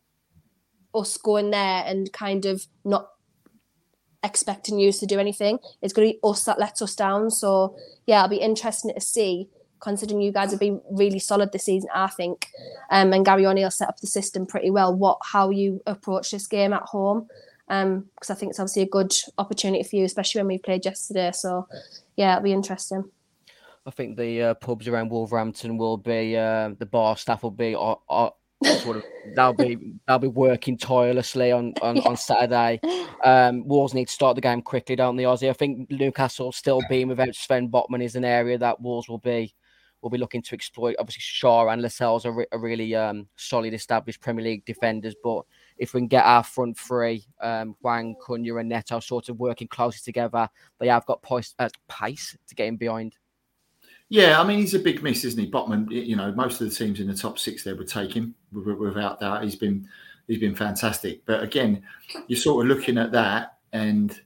us going there and kind of not expecting you to do anything. It's going to be us that lets us down. So yeah, it'll be interesting to see, considering you guys have been really solid this season, I think, um, and Gary O'Neill set up the system pretty well, what how you approach this game at home, um, because I think it's obviously a good opportunity for you, especially when we played yesterday. So yeah, it'll be interesting. I think the uh, pubs around Wolverhampton will be, uh, the bar staff will be, uh, uh, sort of, they'll be they'll be working tirelessly on on, yeah. on Saturday. Um, Wolves need to start the game quickly, don't they, Ozzy? I think Newcastle still being without Sven Botman is an area that Wolves will be will be looking to exploit. Obviously, Shaw and Lascelles are, re- are really um, solid, established Premier League defenders. But if we can get our front three, um, Hwang, Cunha, and Neto, sort of working closely together, they have got pace, uh, pace to get in behind. Yeah, I mean, he's a big miss, isn't he? Botman, you know, most of the teams in the top six there would take him without that. He's been he's been fantastic. But again, you're sort of looking at that, and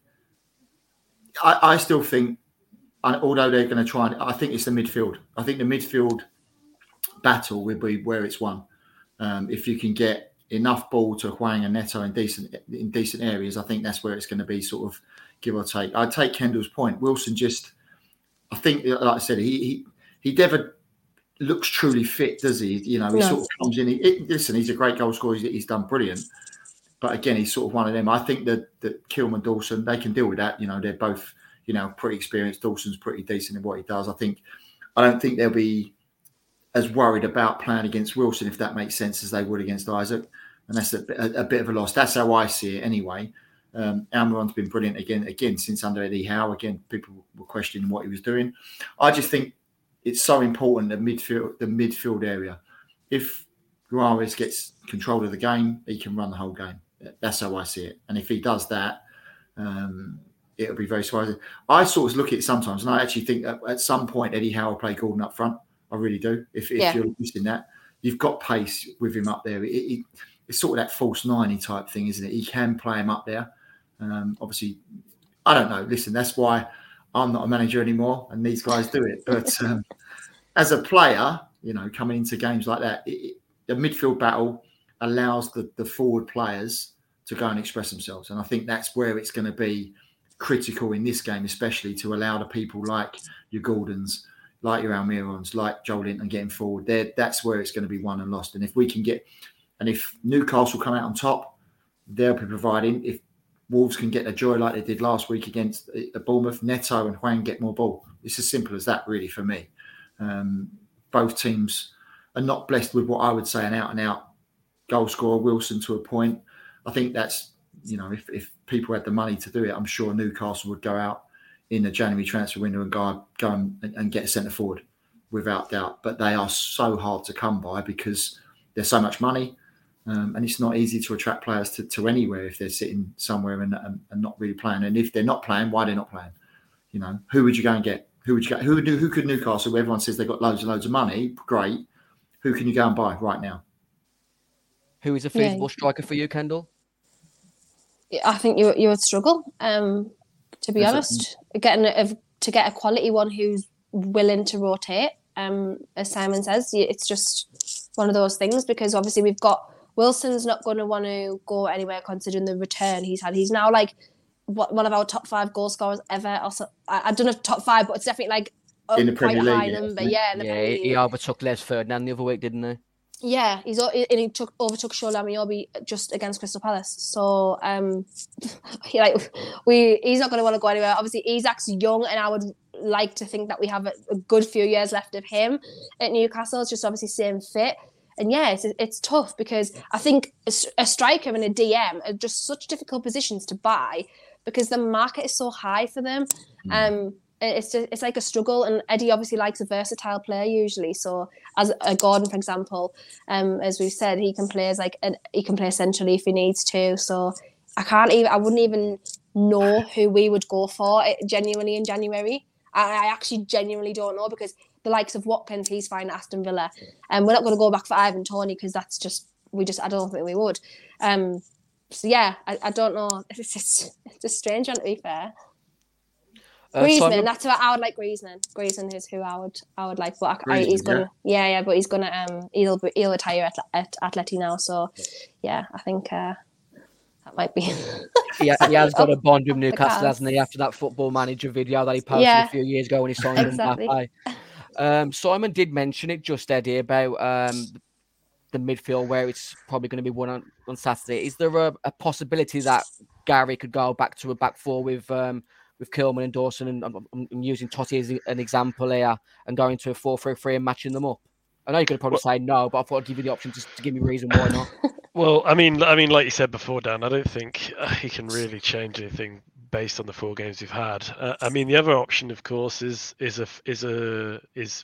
I, I still think, although they're going to try, and I think it's the midfield. I think the midfield battle will be where it's won. Um, if you can get enough ball to Hwang and Neto in decent in decent areas, I think that's where it's going to be sort of give or take. I take Kendall's point. Wilson just... I think, like I said, he he, he never looks truly fit, does he? You know, he no. sort of comes in. He, it, listen, he's a great goal scorer. He's, he's done brilliant. But again, he's sort of one of them. I think that, that Kilman, Dawson, they can deal with that. You know, they're both, you know, pretty experienced. Dawson's pretty decent in what he does. I think, I don't think they'll be as worried about playing against Wilson, if that makes sense, as they would against Isak. And that's a, a, a bit of a loss. That's how I see it anyway. Um, Almiron's been brilliant again, again since under Eddie Howe. Again, people were questioning what he was doing. I just think it's so important, the midfield, the midfield area. If Guares gets control of the game, he can run the whole game. That's how I see it. And if he does that, um, it'll be very surprising. I sort of look at it sometimes, and I actually think that at some point Eddie Howe will play Gordon up front. I really do. If, if yeah. you're listening that, you've got pace with him up there. It, it, it's sort of that false ninety type thing, isn't it? He can play him up there. Um, obviously, I don't know. Listen, that's why I'm not a manager anymore, and these guys do it. But um, as a player, you know, coming into games like that, it, it, the midfield battle allows the, the forward players to go and express themselves. And I think that's where it's going to be critical in this game, especially to allow the people like your Gordons, like your Almirons, like Joel Linton getting forward. There, that's where it's going to be won and lost. And if we can get, and if Newcastle come out on top, they'll be providing. If Wolves can get a joy like they did last week against the Bournemouth, Neto and Hwang get more ball. It's as simple as that, really, for me. Um, both teams are not blessed with what I would say an out-and-out goal scorer, Wilson, to a point. I think that's, you know, if, if people had the money to do it, I'm sure Newcastle would go out in the January transfer window and go, go and, and get a centre forward, without doubt. But they are so hard to come by because there's so much money. Um, and it's not easy to attract players to, to anywhere if they're sitting somewhere and, and, and not really playing. And if they're not playing, why they're not playing? You know, who would you go and get? Who would you get? Who would who could Newcastle? Where everyone says they've got loads and loads of money, great. Who can you go and buy right now? Who is a feasible Yeah. striker for you, Kendall? I think you you would struggle. Um, to be Is it? honest, getting a, to get a quality one who's willing to rotate. Um, as Simon says, it's just one of those things because obviously we've got. Wilson's not going to want to go anywhere considering the return he's had. He's now like one of our top five goal scorers ever. Also, I, I don't know if top five, but it's definitely like a In the quite Premier high League, yeah, number. isn't it? Yeah, in the Yeah, Premier he League. overtook Les Ferdinand the other week, didn't he? Yeah, he's and he took overtook Shola Miobi just against Crystal Palace. So um, he, like we, he's not going to want to go anywhere. Obviously, Isak's young, and I would like to think that we have a, a good few years left of him at Newcastle. It's just obviously staying fit. And yeah, it's, it's tough because I think a, a striker and a D M are just such difficult positions to buy because the market is so high for them. Mm. Um, it's just, it's like a struggle. And Eddie obviously likes a versatile player usually. So as a Gordon, for example, um, as we've said, he can play as like an, he can play centrally if he needs to. So I can't even I wouldn't even know who we would go for genuinely in January. I, I actually genuinely don't know because. The likes of Watkins, he's fine at Aston Villa. And um, we're not going to go back for Ivan Toney because that's just, we just, I don't think we would. Um, so yeah, I, I don't know. It's just, it's a strange one to be fair. Uh, Griezmann, Simon... that's what I would like Griezmann. Griezmann is who I would, I would like. But I, I, he's going to, yeah. yeah, yeah, but he's going to, um, he'll, he'll retire at, at Atleti now. So yeah, I think uh, that might be. yeah, he has got a bond with Newcastle, hasn't he? After that Football Manager video that he posted yeah. a few years ago when he signed exactly. Mbappe. Um, Simon did mention it just, Eddie, about um, the midfield where it's probably going to be won on, on Saturday. Is there a, a possibility that Gary could go back to a back four with um, with Kilman and Dawson? And I'm, I'm using Totti as an example here and going to a four three three and matching them up. I know you're going to probably well, say no, but I thought I'd give you the option just to give me a reason why not. Well, I mean, I mean, like you said before, Dan, I don't think uh, he can really change anything based on the four games we've had. Uh, I mean, the other option, of course, is is a is a is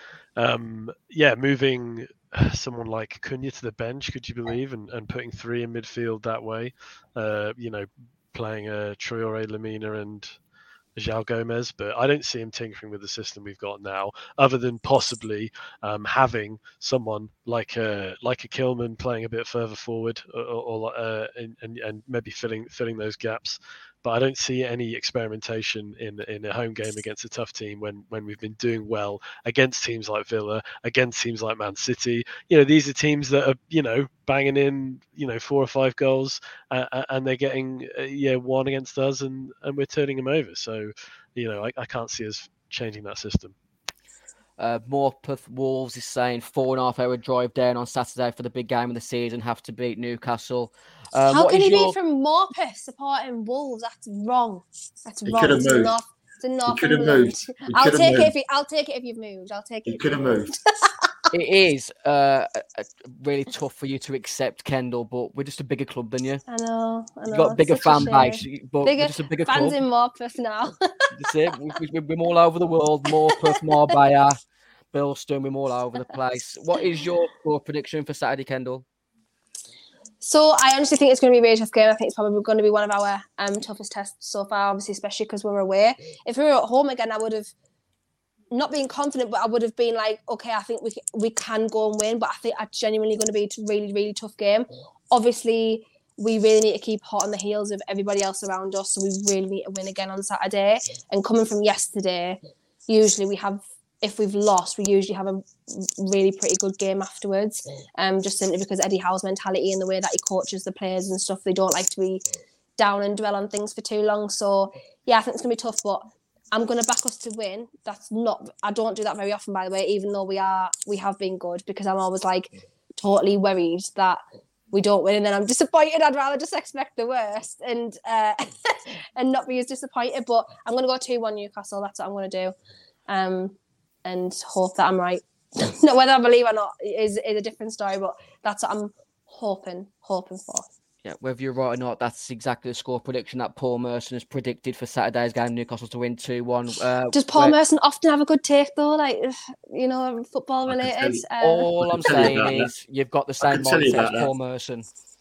um, yeah, moving someone like Cunha to the bench. Could you believe and, and putting three in midfield that way? Uh, you know, playing a uh, Traore, Lamina, and João Gomez, but I don't see him tinkering with the system we've got now, other than possibly um, having someone like a like a Kilman playing a bit further forward, or, or uh, and, and and maybe filling filling those gaps. But I don't see any experimentation in in a home game against a tough team when when we've been doing well against teams like Villa, against teams like Man City. You know, these are teams that are, you know, banging in, you know, four or five goals, uh, and they're getting uh, yeah one against us, and and we're turning them over. So, you know, I, I can't see us changing that system. Uh, Morpeth Wolves is saying four and a half hour drive down on Saturday for the big game of the season, have to beat Newcastle. Uh, How can he your... be from Morpeth supporting Wolves? That's wrong. That's he wrong. Could have it's moved. North, it's in North he could have moved. He I'll take moved. it if he, I'll take it if you've moved. I'll take it. He could have moved. It is uh, really tough for you to accept, Kendall, but we're just a bigger club than you. I know. I know. You've got a bigger fan base, but bigger, we're just a bigger fans club. in Morpeth now. That's it. We, we, we're all over the world. Morpeth, Marbella, Bilston, we're all over the place. What is your score prediction for Saturday, Kendall? So I honestly think it's going to be a really tough game. I think it's probably going to be one of our um, toughest tests so far, obviously, especially because we're away. If we were at home again, I would have not been confident, but I would have been like, okay, I think we we can go and win. But I think it's genuinely going to be a really, really tough game. Obviously, we really need to keep hot on the heels of everybody else around us. So we really need to win again on Saturday. And coming from yesterday, usually we have, if we've lost, we usually have a really pretty good game afterwards. Um, just simply because Eddie Howe's mentality and the way that he coaches the players and stuff, they don't like to be down and dwell on things for too long. So yeah, I think it's gonna be tough, but I'm gonna back us to win. That's not, I don't do that very often, by the way, even though we are, we have been good, because I'm always like totally worried that we don't win and then I'm disappointed. I'd rather just expect the worst and uh, and not be as disappointed. But I'm gonna go two one Newcastle. That's what I'm gonna do, um, and hope that I'm right. No, whether I believe or not is is a different story, but that's what I'm hoping hoping for. Yeah, whether you're right or not, that's exactly the score prediction that Paul Merson has predicted for Saturday's game. Newcastle to win two one. Uh, Does Paul where... Merson often have a good take, though? Like, you know, football related? You, uh... All I'm saying is you've got the same mindset as Paul Merson.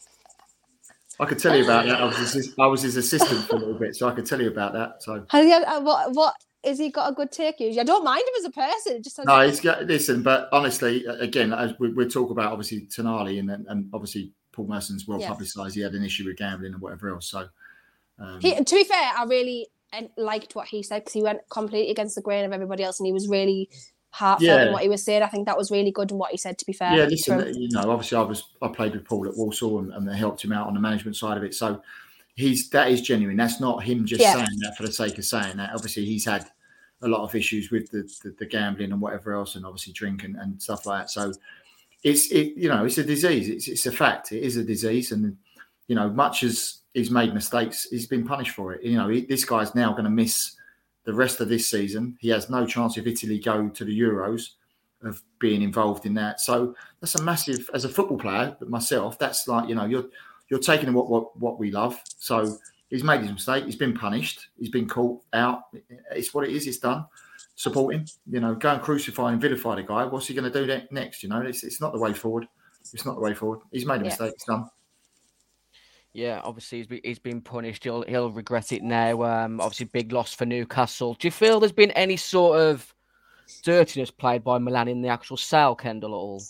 I could tell you about that. I was, his, I was his assistant for a little bit, so I could tell you about that. So, Has he had, uh, what, what, is he got a good take usually? I don't mind him as a person. It just no, he's got, listen, but honestly, again, as we, we talk about, obviously, Tonali and, and obviously, Paul Merson's well yeah. publicised. He had an issue with gambling and whatever else. So, um... he, to be fair, I really liked what he said because he went completely against the grain of everybody else, and he was really heartfelt yeah. in what he was saying. I think that was really good in what he said. To be fair, yeah. Listen, from... you know, obviously, I was I played with Paul at Walsall and, and helped him out on the management side of it. So, he's that is genuine. That's not him just yeah. saying that for the sake of saying that. Obviously, he's had a lot of issues with the the, the gambling and whatever else, and obviously drinking and stuff like that. So. It's it you know it's a disease. It's it's a fact. It is a disease, and you know much as he's made mistakes, he's been punished for it. You know he, this guy's now going to miss the rest of this season. He has no chance if Italy go to the Euros of being involved in that. So that's a massive. As a football player, but myself, that's like you know you're you're taking what what what we love. So he's made his mistake. He's been punished. He's been caught out. It's what it is. It's done. Support him, you know, go and crucify and vilify the guy. What's he going to do next? You know, it's it's not the way forward. It's not the way forward. He's made a mistake. It's done. Yeah, obviously he's been, he's been punished. He'll he'll regret it now. Um, obviously big loss for Newcastle. Do you feel there's been any sort of dirtiness played by Milan in the actual sale, Kendall, at all?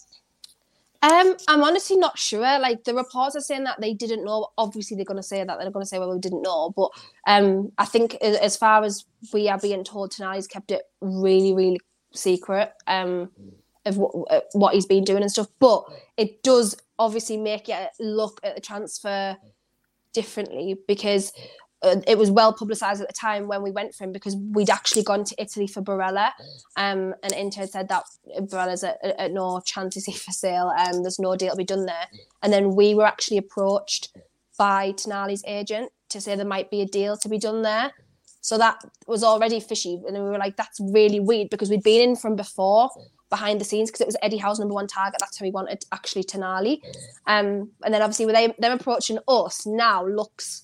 Um, I'm honestly not sure. Like the reports are saying that they didn't know. Obviously, they're going to say that they're going to say, "Well, we didn't know." But um, I think as far as we are being told tonight, he's kept it really, really secret um, of what, what he's been doing and stuff. But it does obviously make you look at the transfer differently because uh, it was well publicised at the time when we went for him because we'd actually gone to Italy for Barella, um, and Inter said that Barella's at, at no chance is he for sale, and um, there's no deal to be done there. And then we were actually approached by Tonali's agent to say there might be a deal to be done there. So that was already fishy, and we were like, that's really weird because we'd been in from before behind the scenes because it was Eddie Howe's number one target. That's how he wanted actually Tonali, um, and then obviously with them, them approaching us now looks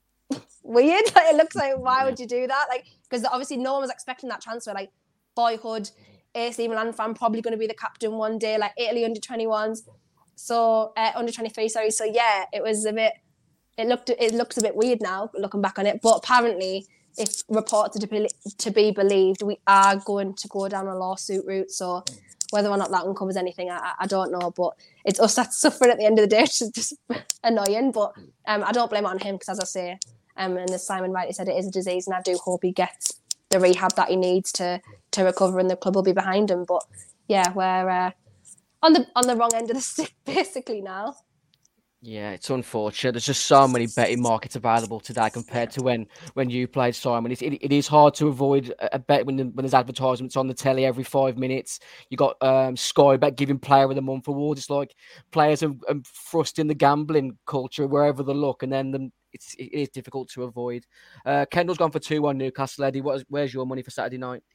weird. Like, it looks like, why would you do that? Like, because obviously no one was expecting that transfer. Like, boyhood, A C Milan fan, probably going to be the captain one day. Like Italy under twenty-ones, so uh, under twenty-three. Sorry. So yeah, it was a bit. It looked. It looks a bit weird now looking back on it. But apparently, if reports are to be to be believed, we are going to go down a lawsuit route. So whether or not that one covers anything, I, I don't know. But it's us that's suffering at the end of the day, which is just annoying. But um, I don't blame it on him because, as I say. Um, and as Simon rightly said, it is a disease, and I do hope he gets the rehab that he needs to to recover, and the club will be behind him. But yeah, we're uh, on the on the wrong end of the stick basically now. Yeah, it's unfortunate. There's just so many betting markets available today compared to when, when you played, Simon. It's, it, it is hard to avoid a bet when, when there's advertisements on the telly every five minutes. You got um, Sky Bet giving Player of the Month awards. It's like players are, are thrusting the gambling culture wherever they look, and then the, it's it is difficult to avoid. Uh, Kendall's gone for two one Newcastle. Eddie, what is, where's your money for Saturday night?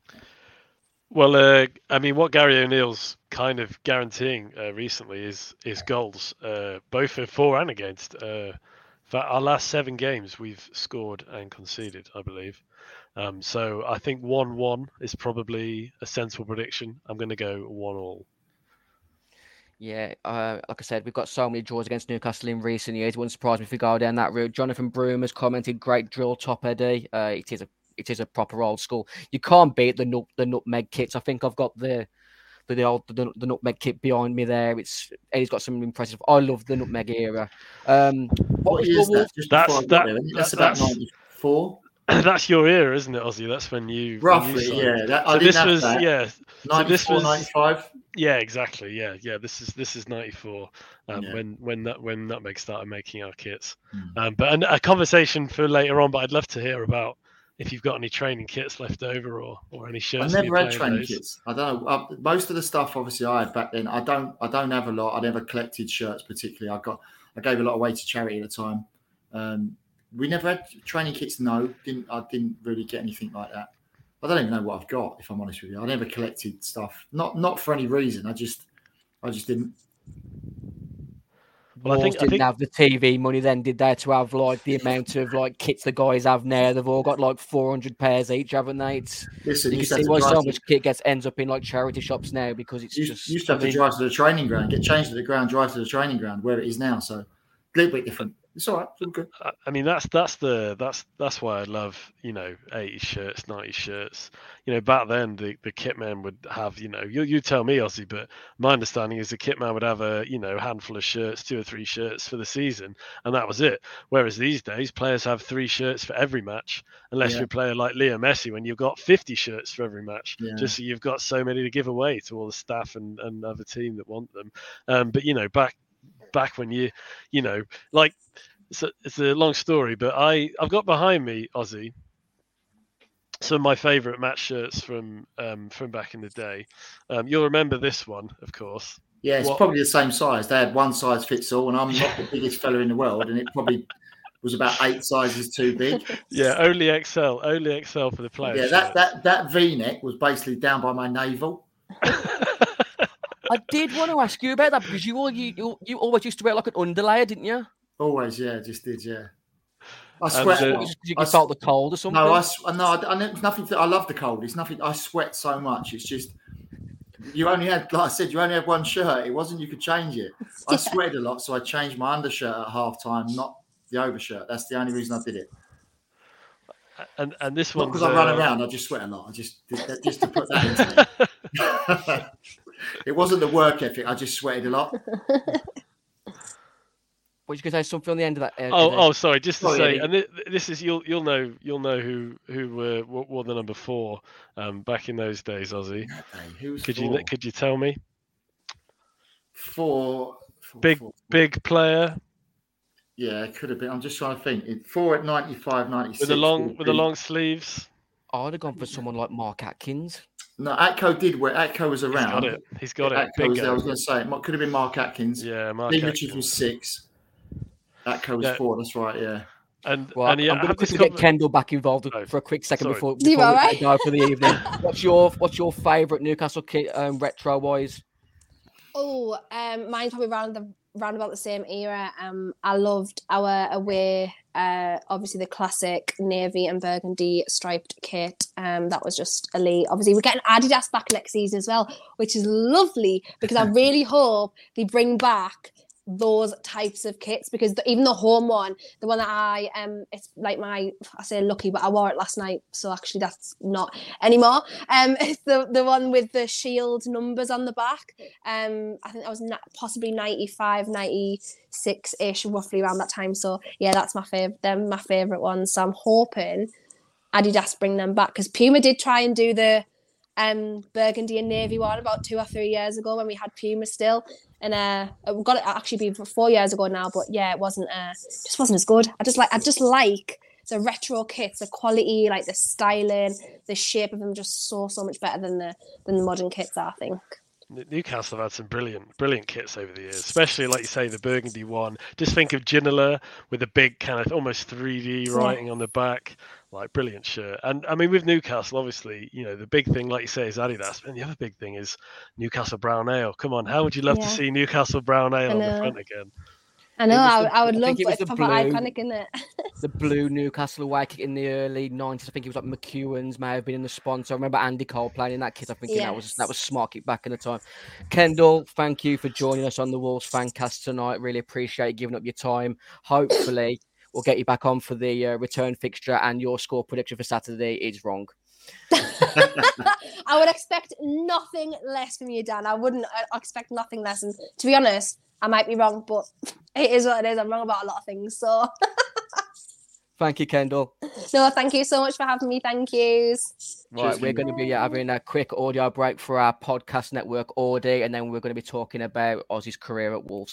Well, uh, I mean, what Gary O'Neill's kind of guaranteeing uh, recently is is goals, uh, both for and against. Uh, for our last seven games, we've scored and conceded, I believe. Um, so I think one one is probably a sensible prediction. I'm going to go one all. Yeah, uh, like I said, we've got so many draws against Newcastle in recent years. It wouldn't surprise me if we go down that route. Jonathan Broom has commented, great drill top, Eddie. Uh, it is a it is a proper old school. You can't beat the nut, the nutmeg kits. I think I've got the the, the old the, the nutmeg kit behind me there. It's Eddie's got some impressive. I love the nutmeg era. Um, what, what was year is your that? Just That's- before I got that- there, isn't it? that- That's about that's- ninety-four. That's your era, isn't it, Ozzy? That's when you Roughly, when you signed. yeah. That, I So didn't this have was that. yeah. So this ninety-four, was ninety-five. yeah, exactly. Yeah, yeah. This is this is ninety-four. Um, Yeah. when when that when Nutmeg started making our kits. Mm. Um, but an, a conversation for later on. But I'd love to hear about if you've got any training kits left over or or any I shirts. never that had you're training playing those. kits. I don't know. Uh, most of the stuff, obviously, I had back then. I don't. I don't have a lot. I never collected shirts particularly. I got. I gave a lot away to charity at the time. Um, we never had training kits. No, didn't. I didn't really get anything like that. I don't even know what I've got. If I'm honest with you, I never collected stuff. Not not for any reason. I just. I just didn't. Well, I Wolves think- I didn't think- have the T V money then, did they? To have like the amount of like kits the guys have now. They've all got like four hundred pairs each, haven't they? It's, Listen, you you can used to see have why to so drive to- much kit gets ends up in like charity shops now because it's you just. you used to have I to mean, drive to the training ground, get changed at the ground, drive to the training ground where it is now. So a little bit different. It's all right. It's all good. I- I mean, that's that's the that's that's why I love you know eighties shirts, nineties shirts. You know, back then the, the kit man would have you know you you tell me, Ozzy, but my understanding is the kit man would have a you know handful of shirts, two or three shirts for the season, and that was it. Whereas these days, players have three shirts for every match, unless Yeah. you're a player like Leo Messi, when you've got fifty shirts for every match, Yeah. just so you've got so many to give away to all the staff and and other team that want them. Um, but you know, back back when you you know like. It's a, it's a long story, but I, I've got behind me, Ozzy, some of my favourite match shirts from um, from back in the day. Um, you'll remember this one, of course. Yeah, it's What- probably the same size. They had one size fits all, and I'm not the biggest fella in the world, and it probably was about eight sizes too big. Yeah, only X L, only X L for the players. Yeah, that that that V-neck was basically down by my navel. I did want to ask you about that because you all you, you you always used to wear like an underlayer, didn't you? Always, yeah, just did, yeah. I And, sweat. uh, a lot. Because you I felt the cold or something. No, I s- no, I, I, it's nothing. To, I love the cold. It's nothing. I sweat so much. It's just you only had, like I said, you only had one shirt. It wasn't you could change it. I sweated a lot, so I changed my undershirt at half time, not the overshirt. That's the only reason I did it. and and this Not one because I run around. I just sweat a lot. I just did that just to put that into it. It wasn't the work ethic. I just sweated a lot. What you could say something on the end of that? Uh, Oh, uh, oh, sorry. Just to Sorry, say, Eddie. and thi- this is you'll you'll know you'll know who who uh, wore wore the number four um, back in those days, Ozzy. Hey, who was Could four? you could you tell me? Four, four, Big four. big player Yeah, it could have been. I'm just trying to think. It, four at ninety-five, ninety-six. with the long would with the be- long sleeves. I'd have gone for someone like Mark Atkins. No, Atco did wear. Atco was He's around. got it. He's got it. Atco was there. I was Bingo. going to say it might- could have been Mark Atkins. Yeah, Mark Lee Richards Atkins. was six. Atco was Yeah. four. That's right. Yeah. And Well, and yeah, I'm going to have this quickly get conver- Kendall back involved Oh, for a quick second sorry. before, You before all we right? go for the evening. What's your What's your favourite Newcastle kit um, retro wise? Oh, um, mine's probably around the round about the same era. Um, I loved our away, uh, obviously the classic navy and burgundy striped kit. Um, that was just elite. Obviously, we're getting Adidas back next season as well, which is lovely because I really hope they bring back those types of kits because the, even the home one, the one that I um, it's like my I say lucky, but I wore it last night, so actually that's not anymore. Um, it's the the one with the shield numbers on the back. Um, I think that was na- possibly ninety-five, ninety-six ish, roughly around that time. So yeah, that's my favorite. Them my favorite ones. So I'm hoping Adidas bring them back because Puma did try and do the um burgundy and navy one about two or three years ago when we had Puma still. And uh, we got it actually be four years ago now, but yeah, it wasn't uh, just wasn't as good. I just like I just like the retro kits, the quality, like the styling, the shape of them, just so so much better than the than the modern kits. I think. Newcastle have had some brilliant, brilliant kits over the years, especially like you say, the burgundy one. Just think of Ginola with a big kind of almost three D writing on the back, like brilliant shirt. And I mean, with Newcastle, obviously, you know, the big thing, like you say, is Adidas, and the other big thing is Newcastle Brown Ale. Come on, how would you love Yeah. to see Newcastle Brown Ale I on the know. front again? I know. was I, the- I would I love, think it but was it's the proper blue. iconic, isn't it? The blue Newcastle away kit in the early nineties. I think it was like McEwen's may have been in the sponsor. I remember Andy Cole playing in that kit. I think that was Yes. that was smart kit back in the time. Kendall, thank you for joining us on the Wolves Fancast tonight. Really appreciate you giving up your time. Hopefully, we'll get you back on for the uh, return fixture and your score prediction for Saturday is wrong. I would expect nothing less from you, Dan. I wouldn't I expect nothing less. And to be honest, I might be wrong, but it is what it is. I'm wrong about a lot of things. So thank you, Kendall. No, thank you so much for having me. Thank yous. Right, Cheers, we're going to be having a quick audio break for our podcast network, Audi, and then we're going to be talking about Ozzy's career at Wolves.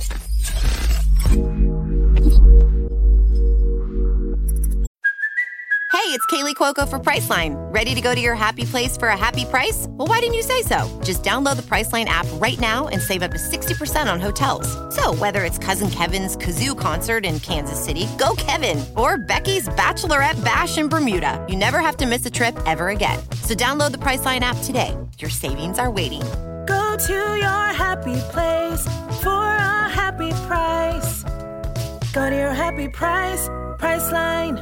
Hey, it's Kaylee Cuoco for Priceline. Ready to go to your happy place for a happy price? Well, why didn't you say so? Just download the Priceline app right now and save up to sixty percent on hotels. So whether it's Cousin Kevin's Kazoo Concert in Kansas City, go Kevin, or Becky's Bachelorette Bash in Bermuda, you never have to miss a trip ever again. So download the Priceline app today. Your savings are waiting. Go to your happy place for a happy price. Go to your happy price, Priceline.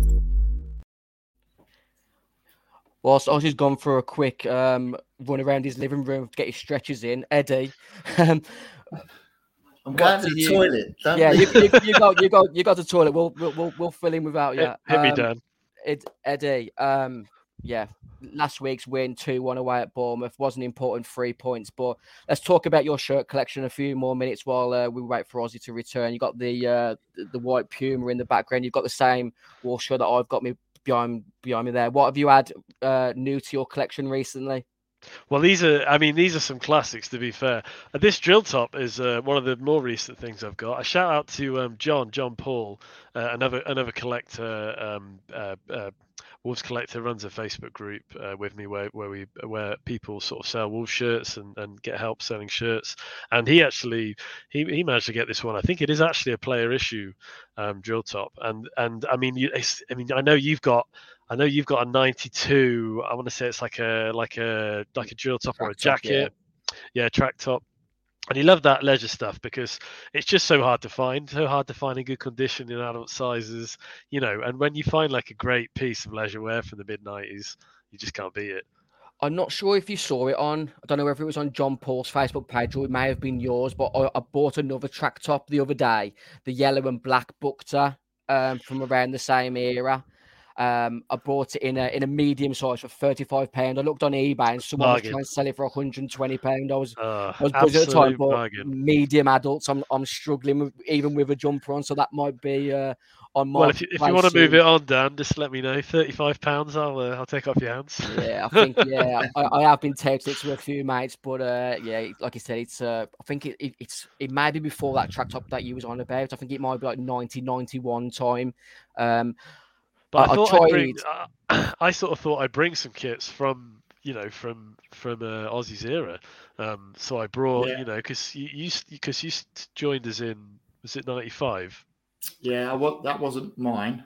Whilst Ozzy's gone for a quick um, run around his living room to get his stretches in, Eddie. Um, I'm going to the you, toilet. Don't yeah, you, you, you go, you go, you go to the toilet. We'll, we'll, we'll fill in without you. Hit, hit um, me, Dan. Ed, Eddie. Um, yeah, last week's win, two one away at Bournemouth, wasn't important, three points. But let's talk about your shirt collection a few more minutes while uh, we wait for Ozzy to return. You got the uh, the, the white Puma in the background. You've got the same Wolves shirt that I've got me. Behind, behind me there. What have you had uh, new to your collection recently? Well, these are, I mean, these are some classics, to be fair. Uh, this drill top is uh, one of the more recent things I've got. A shout out to um, John, John Paul, uh, another another collector, um, uh, uh, Wolves collector, runs a Facebook group uh, with me where, where we where people sort of sell Wolves shirts and, and get help selling shirts. And he actually he, he managed to get this one. I think it is actually a player issue um, drill top. And and I mean, you, it's, I mean, I know you've got. I know you've got a ninety-two. I want to say it's like a like a like a drill top track or a jacket, top, yeah. yeah, track top. And you love that leisure stuff because it's just so hard to find, so hard to find in good condition in adult sizes, you know. And when you find like a great piece of leisure wear from the mid nineties, you just can't beat it. I'm not sure if you saw it on, I don't know whether it was on John Paul's Facebook page or it may have been yours, but I, I bought another track top the other day, the yellow and black Bukta um, from around the same era. Um, I bought it in a in a medium size for thirty-five pounds. I looked on eBay and someone bargain. was trying to sell it for one hundred twenty pounds. I was, uh, I was busy at the time, but bargain. medium adults, I'm I'm struggling with, even with a jumper on, so that might be uh, on my. Well, if you, if you want to move it on, Dan, just let me know. thirty-five pounds, I'll uh, I'll take off your hands. Yeah, I think yeah, I, I have been tempted to a few mates, but uh, yeah, like you said, it's uh, I think it, it it's it may be before that track top that you was on about. I think it might be like ninety, ninety-one time. Um, But I, I thought I'd bring, uh, I sort of thought I'd bring some kits from, you know, from from uh, Ozzy's era. Um, so I brought, yeah. you know, because you used because you joined us in, was it ninety-five? Yeah, well, that wasn't mine.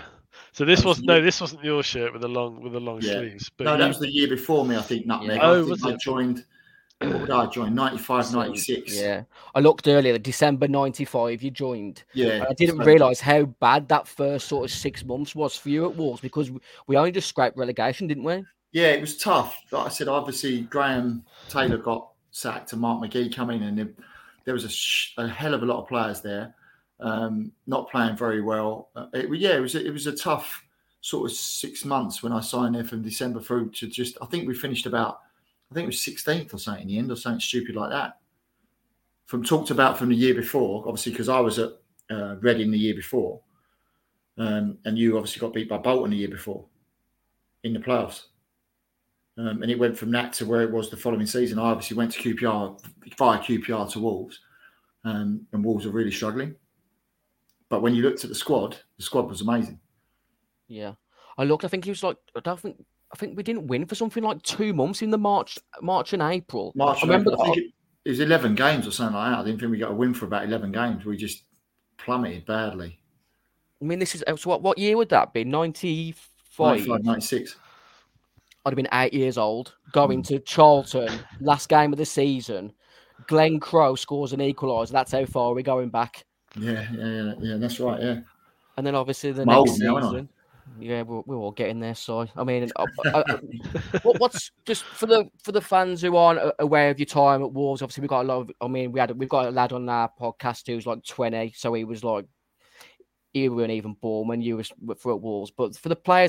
So this was no, this wasn't your shirt with the long with the long yeah. sleeves. But no, that you... was the year before me, I think. Nutmeg. Yeah. I Oh, think was I it? joined. What did I join? ninety-five, ninety-six. Yeah, I looked earlier. December ninety-five, you joined. Yeah, I didn't realise how bad that first sort of six months was for you at Wolves because we only just scraped relegation, didn't we? Yeah, it was tough. Like I said, obviously Graham Taylor got sacked and Mark McGee come in, and there, there was a, sh- a hell of a lot of players there, um, not playing very well. Uh, it, yeah, it was a, it was a tough sort of six months when I signed there from December through to just. I think we finished about. I think it was sixteenth or something in the end, or something stupid like that. From talked about from the year before, obviously, because I was at uh, Reading the year before, um, and you obviously got beat by Bolton the year before in the playoffs. Um, and it went from that to where it was the following season. I obviously went to Q P R, via Q P R to Wolves, um, and Wolves are really struggling. But when you looked at the squad, the squad was amazing. Yeah. I looked, I think he was like, I don't think, I think we didn't win for something like two months in the March, March and April. March. I remember. I think it, it was eleven games or something like that. I didn't think we got a win for about eleven games. We just plummeted badly. I mean, this is so. What what year would that be? ninety-five ninety-five, ninety-six I'd have been eight years old. Going mm. to Charlton, last game of the season. Glenn Crowe scores an equaliser. That's how far we're going back. Yeah, yeah, yeah, yeah. That's right. Yeah. And then obviously the Mold next now, season. Yeah, we're, we're all getting there. So I mean, I, I, I, what, what's just for the for the fans who aren't aware of your time at Wolves? Obviously, we've got a lot of. I mean, we had we've got a lad on our podcast who's like twenty, so he was like, you weren't even born when you was for at Wolves. But for the players that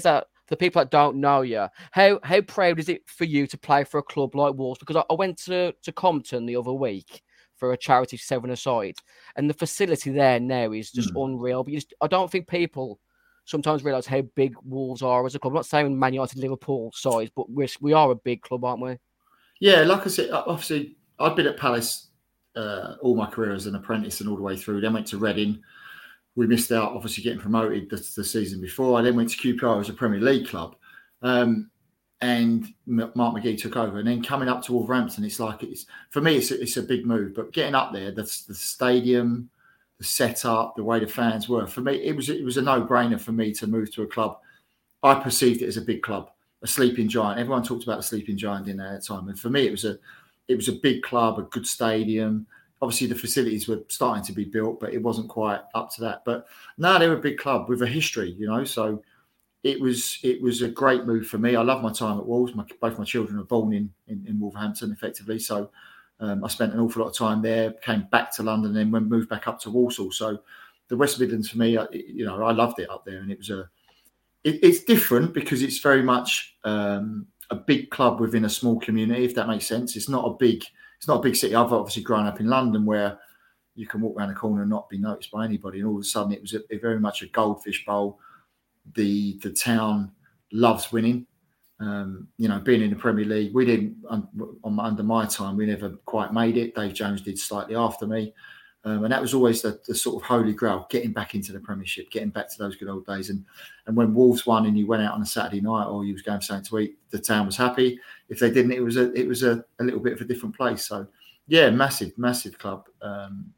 for people that don't know you, how how proud is it for you to play for a club like Wolves? Because I, I went to, to Compton the other week for a charity seven-a-side, and the facility there now is just mm. unreal. But you just, I don't think people sometimes realise how big Wolves are as a club. I'm not saying Man United, Liverpool size, but we're, we are a big club, aren't we? Yeah, like I said, obviously, I've been at Palace uh, all my career as an apprentice and all the way through. Then went to Reading. We missed out, obviously, getting promoted the, the season before. I then went to Q P R as a Premier League club. Um, and Mark McGee took over. And then coming up to Wolverhampton, it's like, it's for me, it's a, it's a big move. But getting up there, the, the stadium, the setup, the way the fans were, for me, it was it was a no-brainer for me to move to a club. I perceived it as a big club, a sleeping giant. Everyone talked about a sleeping giant in there at the time. And for me, it was a it was a big club, a good stadium. Obviously, the facilities were starting to be built, but it wasn't quite up to that. But now they're a big club with a history, you know, so It was it was a great move for me. I love my time at Wolves. My, both my children are born in, in, in Wolverhampton, effectively. So um, I spent an awful lot of time there, came back to London, and then went, moved back up to Walsall. So the West Midlands for me, you know, I loved it up there. And it was a, it, it's different because it's very much um, a big club within a small community, if that makes sense. It's not a big, it's not a big city. I've obviously grown up in London where you can walk around the corner and not be noticed by anybody. And all of a sudden it was a, a very much a goldfish bowl. The the town loves winning. Um, you know, being in the Premier League, we didn't on, on, under my time. We never quite made it. Dave Jones did slightly after me, um, and that was always the, the sort of holy grail: getting back into the Premiership, getting back to those good old days. And and when Wolves won, and you went out on a Saturday night, or you was going for something to eat, the town was happy. If they didn't, it was a it was a, a little bit of a different place. So, yeah, massive, massive club. Um,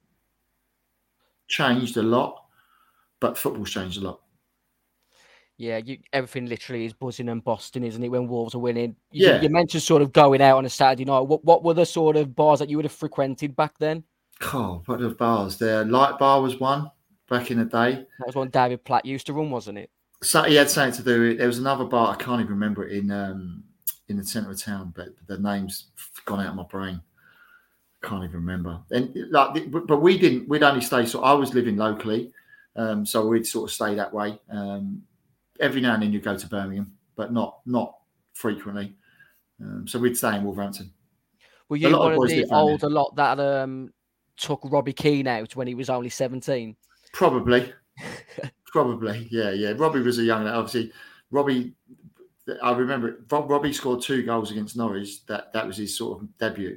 changed a lot, but football's changed a lot. Yeah, you, everything literally is buzzing and Boston, isn't it, when Wolves are winning? You, yeah. You mentioned sort of going out on a Saturday night. What what were the sort of bars that you would have frequented back then? Oh, what are the bars there? Light Bar was one back in the day. That was one David Platt used to run, wasn't it? So he had something to do with it. There was another bar, I can't even remember it, in um, in the centre of town, but the name's gone out of my brain. Can't even remember. And like, but we didn't, we'd only stay, so I was living locally, um, so we'd sort of stay that way. Um, Every now and then you go to Birmingham, but not not frequently. Um, so we'd stay in Wolverhampton. Were you one of, of the older lot that um, took Robbie Keane out when he was only seventeen? Probably. Probably, yeah, yeah. Robbie was a young lad. Obviously, Robbie, I remember it. Robbie scored two goals against Norwich. That, that was his sort of debut.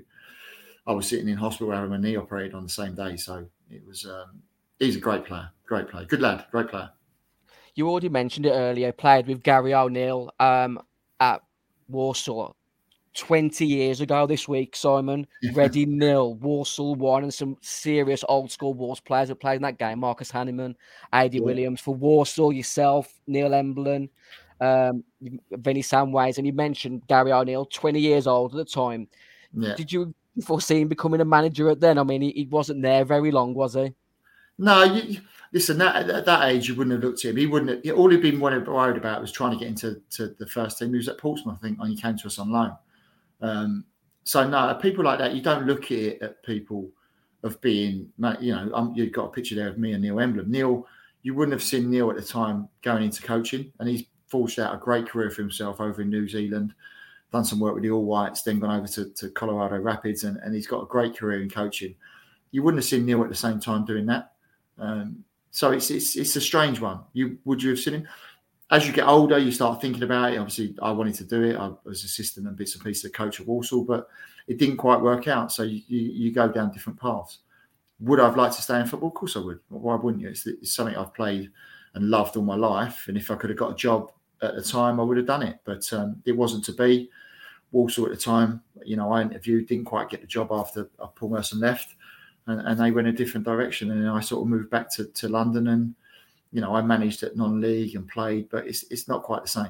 I was sitting in hospital having my knee operated on the same day. So it was, um, he's a great player, great player. Good lad, great player. You already mentioned it earlier, played with Gary O'Neill um, at Warsaw twenty years ago this week, Simon. Reading nil, Warsaw one, and some serious old school Wolves players that played in that game. Marcus Hanneman, A D yeah. Williams for Warsaw, yourself, Neil Emblin, um, Vinny Samways, and you mentioned Gary O'Neill, twenty years old at the time. Yeah. Did you foresee him becoming a manager at then? I mean, he, he wasn't there very long, was he? No, you, listen, that, at that age, you wouldn't have looked at him. He wouldn't have, all he'd been worried about was trying to get into to the first team. He was at Portsmouth, I think, when he came to us on loan. Um, so, no, people like that, you don't look at it at people of being, you know, um, you've got a picture there of me and Neil Emblem. Neil, you wouldn't have seen Neil at the time going into coaching, and he's forged out a great career for himself over in New Zealand, done some work with the All Whites, then gone over to, to Colorado Rapids, and, and he's got a great career in coaching. You wouldn't have seen Neil at the same time doing that. Um, so it's, it's it's a strange one. You would you have seen him? As you get older, you start thinking about it. Obviously, I wanted to do it. I was assistant and bits and pieces of coach at Walsall, but it didn't quite work out. So you, you, you go down different paths. Would I have liked to stay in football? Of course I would. Why wouldn't you? It's, it's something I've played and loved all my life. And if I could have got a job at the time, I would have done it. But um, it wasn't to be. Walsall at the time, you know, I interviewed, didn't quite get the job after Paul Merson left. And, and they went a different direction. And then I sort of moved back to, to London and, you know, I managed at non-league and played, but it's it's not quite the same.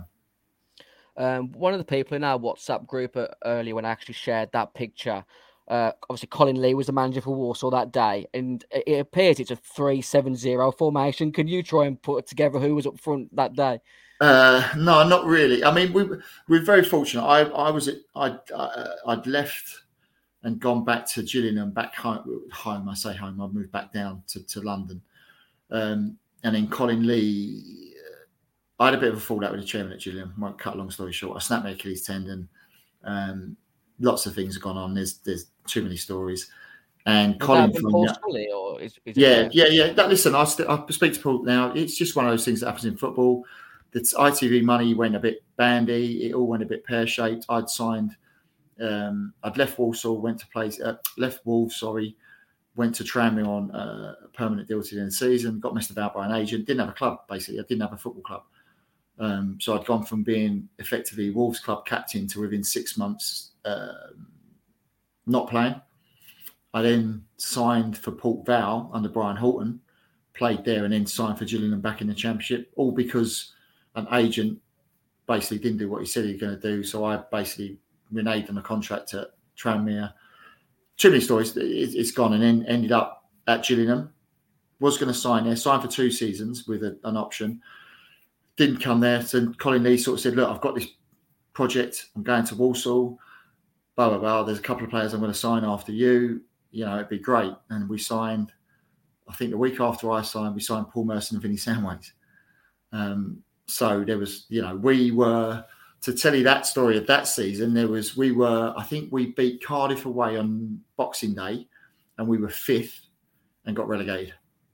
Um, one of the people in our WhatsApp group uh, earlier when I actually shared that picture, uh, obviously Colin Lee was the manager for Walsall that day, and it, it appears it's a three seven zero formation. Can you try and put together who was up front that day? Uh, no, not really. I mean, we, we we're very fortunate. I I was at, I'd, uh, I'd left and gone back to Gillingham, back home. Home, I say home. I moved back down to, to London, um, and then Colin Lee I had a bit of a fallout with the chairman at Gillingham. Might cut a long story short. I snapped my Achilles tendon. Um, lots of things have gone on. There's there's too many stories. And Was Colin that from Paul yeah, Scully, or is, is yeah, it, yeah, yeah. That, listen, I, st- I speak to Paul now. It's just one of those things that happens in football. The I T V money went a bit bandy. It all went a bit pear shaped. I'd signed. Um, I'd left Walsall, went to play. Uh, left Wolves. Sorry, went to Tranmere on uh, a permanent deal to the end of the season. Got messed about by an agent. Didn't have a club. Basically, I didn't have a football club. Um, so I'd gone from being effectively Wolves club captain to within six months uh, not playing. I then signed for Port Vale under Brian Horton, played there, and then signed for Gillingham back in the Championship, all because an agent basically didn't do what he said he was going to do. So I basically reneged on a contract at Tranmere. Too many stories. It's gone, and then ended up at Gillingham. Was going to sign there, signed for two seasons with a, an option. Didn't come there. So Colin Lee sort of said, look, I've got this project. I'm going to Walsall. Blah, blah, blah. There's a couple of players I'm going to sign after you. You know, it'd be great. And we signed, I think the week after I signed, we signed Paul Merson and Vinnie Samways. Um, so there was, you know, we were, to tell you that story of that season, there was, we were, I think we beat Cardiff away on Boxing Day and we were fifth and got relegated.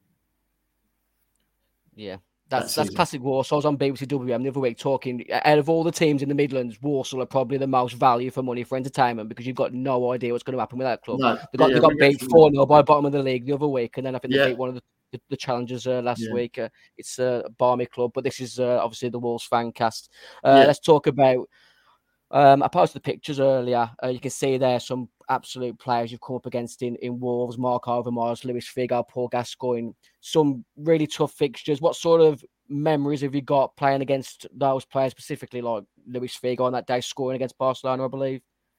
Yeah. That's that that's classic Walsall. I was on B B C W M the other week talking, out of all the teams in the Midlands, Walsall are probably the most value for money for entertainment because you've got no idea what's going to happen with that club. No, they got, yeah, they got beat four nil by bottom of the league the other week, and then I think they yeah. beat one of the, the, the challengers uh, last yeah. week. Uh, it's a Barmy club, but this is uh, obviously the Wolves fan cast. Uh, yeah. Let's talk about, um, I posted the pictures earlier. Uh, you can see there some absolute players you've come up against in, in Wolves, Mark Overmars, Lewis Figo, Paul Gascoigne, some really tough fixtures. What sort of memories have you got playing against those players, specifically like Lewis Figo on that day, scoring against Barcelona, I believe?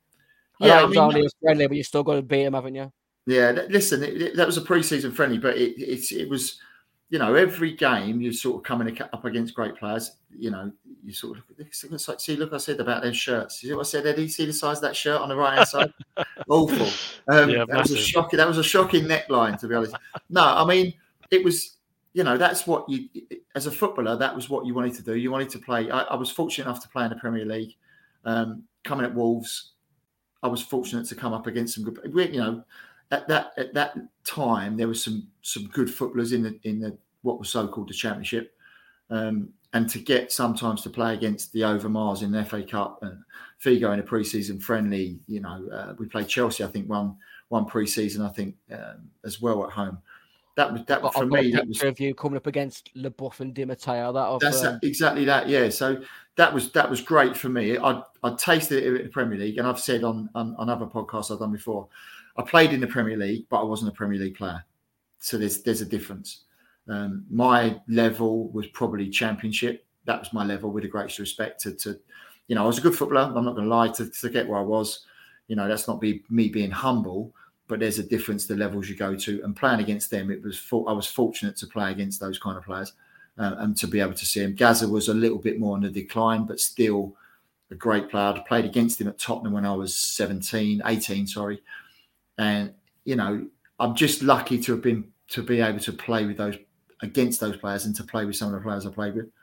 I Yeah, know I it was mean, only a friendly, but you still got to beat him, haven't you? Yeah, listen, it, it, that was a pre-season friendly, but it, it, it was, you know, every game you sort of coming up against great players. You know, you sort of look at, see, look, I said about their shirts. You see what I said, Eddie? See the size of that shirt on the right hand side? Awful. Um, yeah, that massive. was a shocking. That was a shocking neckline, to be honest. No, I mean, it was. You know, that's what you, as a footballer, that was what you wanted to do. You wanted to play. I, I was fortunate enough to play in the Premier League. Um, coming at Wolves, I was fortunate to come up against some good. You know, at that at that time, there was some some good footballers in the in the what was so called the Championship, um, and to get sometimes to play against the Overmars in the F A Cup and Figo in a pre-season friendly. You know, uh, we played Chelsea. I think one one pre-season. I think um, as well at home. That was that I've for got me. a That was of you coming up against LeBuff and Di Matteo. That of, that's um... exactly that. Yeah. So that was that was great for me. I I tasted it in the Premier League, and I've said on, on on other podcasts I've done before. I played in the Premier League, but I wasn't a Premier League player. So there's there's a difference. Um, my level was probably Championship. That was my level, with the greatest respect to, to you know, I was a good footballer. I'm not going to lie to, to get where I was. You know, that's not be me being humble. But there's a difference the levels you go to, and playing against them, it was I was fortunate to play against those kind of players uh, and to be able to see him. Gazza was a little bit more on the decline, but still a great player. I played against him at Tottenham when I was seventeen, eighteen, sorry. And, you know, I'm just lucky to have been to be able to play with those against those players and to play with some of the players I played with.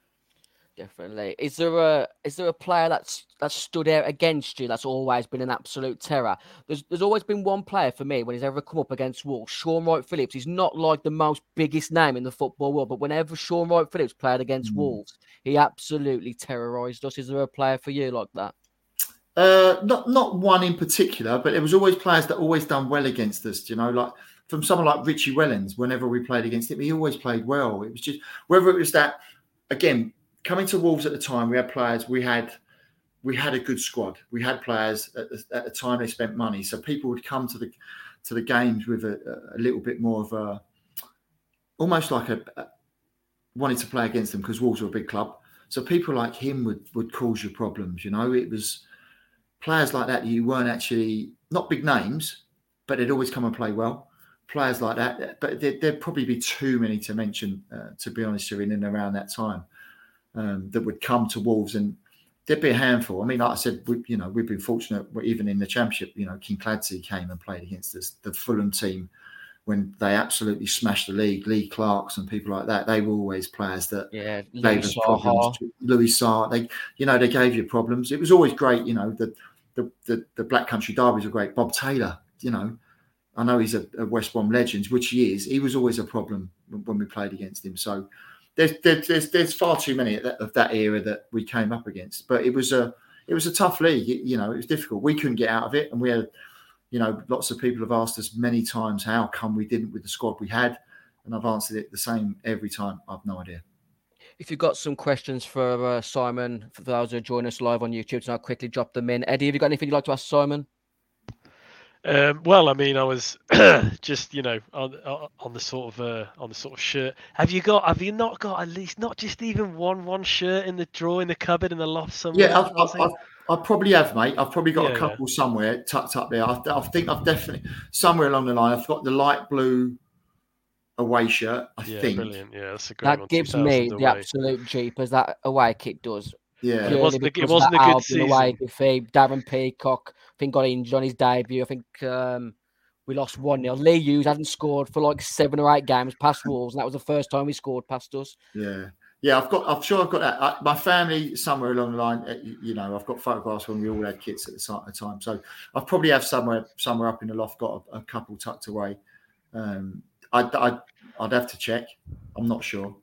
Definitely. Is there a is there a player that's that's stood out against you that's always been an absolute terror? There's there's always been one player for me when he's ever come up against Wolves, Sean Wright-Phillips. He's not like the most biggest name in the football world, but whenever Sean Wright-Phillips played against mm. Wolves, he absolutely terrorised us. Is there a player for you like that? Uh, not not one in particular, but there was always players that always done well against us. You know, like from someone like Richie Wellens. Whenever we played against him, he always played well. It was just whether it was that again. Coming to Wolves at the time, we had players. We had, we had a good squad. We had players at the, at the time. They spent money, so people would come to the to the games with a, a little bit more of a, almost like a, a wanted to play against them because Wolves were a big club. So people like him would would cause you problems. You know, it was players like that. You weren't actually not big names, but they'd always come and play well. Players like that, but there, there'd probably be too many to mention. Uh, to be honest, in and around that time. Um, that would come to Wolves, and there'd be a handful. I mean, like I said, we, you know, we've been fortunate. Even in the Championship, you know, King Clancy came and played against us. The Fulham team when they absolutely smashed the league, Lee Clarks and people like that, they were always players that yeah, gave us problems. Louis Sarr, they, you know, they gave you problems. It was always great, you know, the the the, the Black Country derbies were great. Bob Taylor, you know, I know he's a, a West Brom legend, which he is. He was always a problem when we played against him. So there's there's there's far too many of that, of that era that we came up against. But it was a it was a tough league. It, you know, it was difficult. We couldn't get out of it, and we had. You know, lots of people have asked us many times, how come we didn't with the squad we had? And I've answered it the same every time. I've no idea. If you've got some questions for uh, Simon, for those who join us live on YouTube, so I'll quickly drop them in. Eddie, have you got anything you'd like to ask Simon? Um, well, I mean, I was just, you know, on on the sort of uh, on the sort of shirt. Have you got? Have you not got at least not just even one one shirt in the drawer in the cupboard in the loft somewhere? Yeah, I've, I've, I've, I probably have, mate. I've probably got yeah, a couple yeah. somewhere tucked up there. I, I think I've definitely somewhere along the line. I've got the light blue away shirt. I yeah, think brilliant. Yeah, that's a great that one. gives me the away. absolute jeepers. That away kit does. Yeah, it wasn't. A, it wasn't a good season. Away defeat. Darren Peacock, I think, got injured on his debut. I think um, we lost one nil. Lee Hughes hadn't scored for like seven or eight games past Wolves, and that was the first time he scored past us. Yeah. Yeah, I've got. I'm sure I've got that. I, my family somewhere along the line. You know, I've got photographs when we all had kits at the time. So I probably have somewhere, somewhere up in the loft, got a, a couple tucked away. Um, I'd, I'd, I'd have to check. I'm not sure,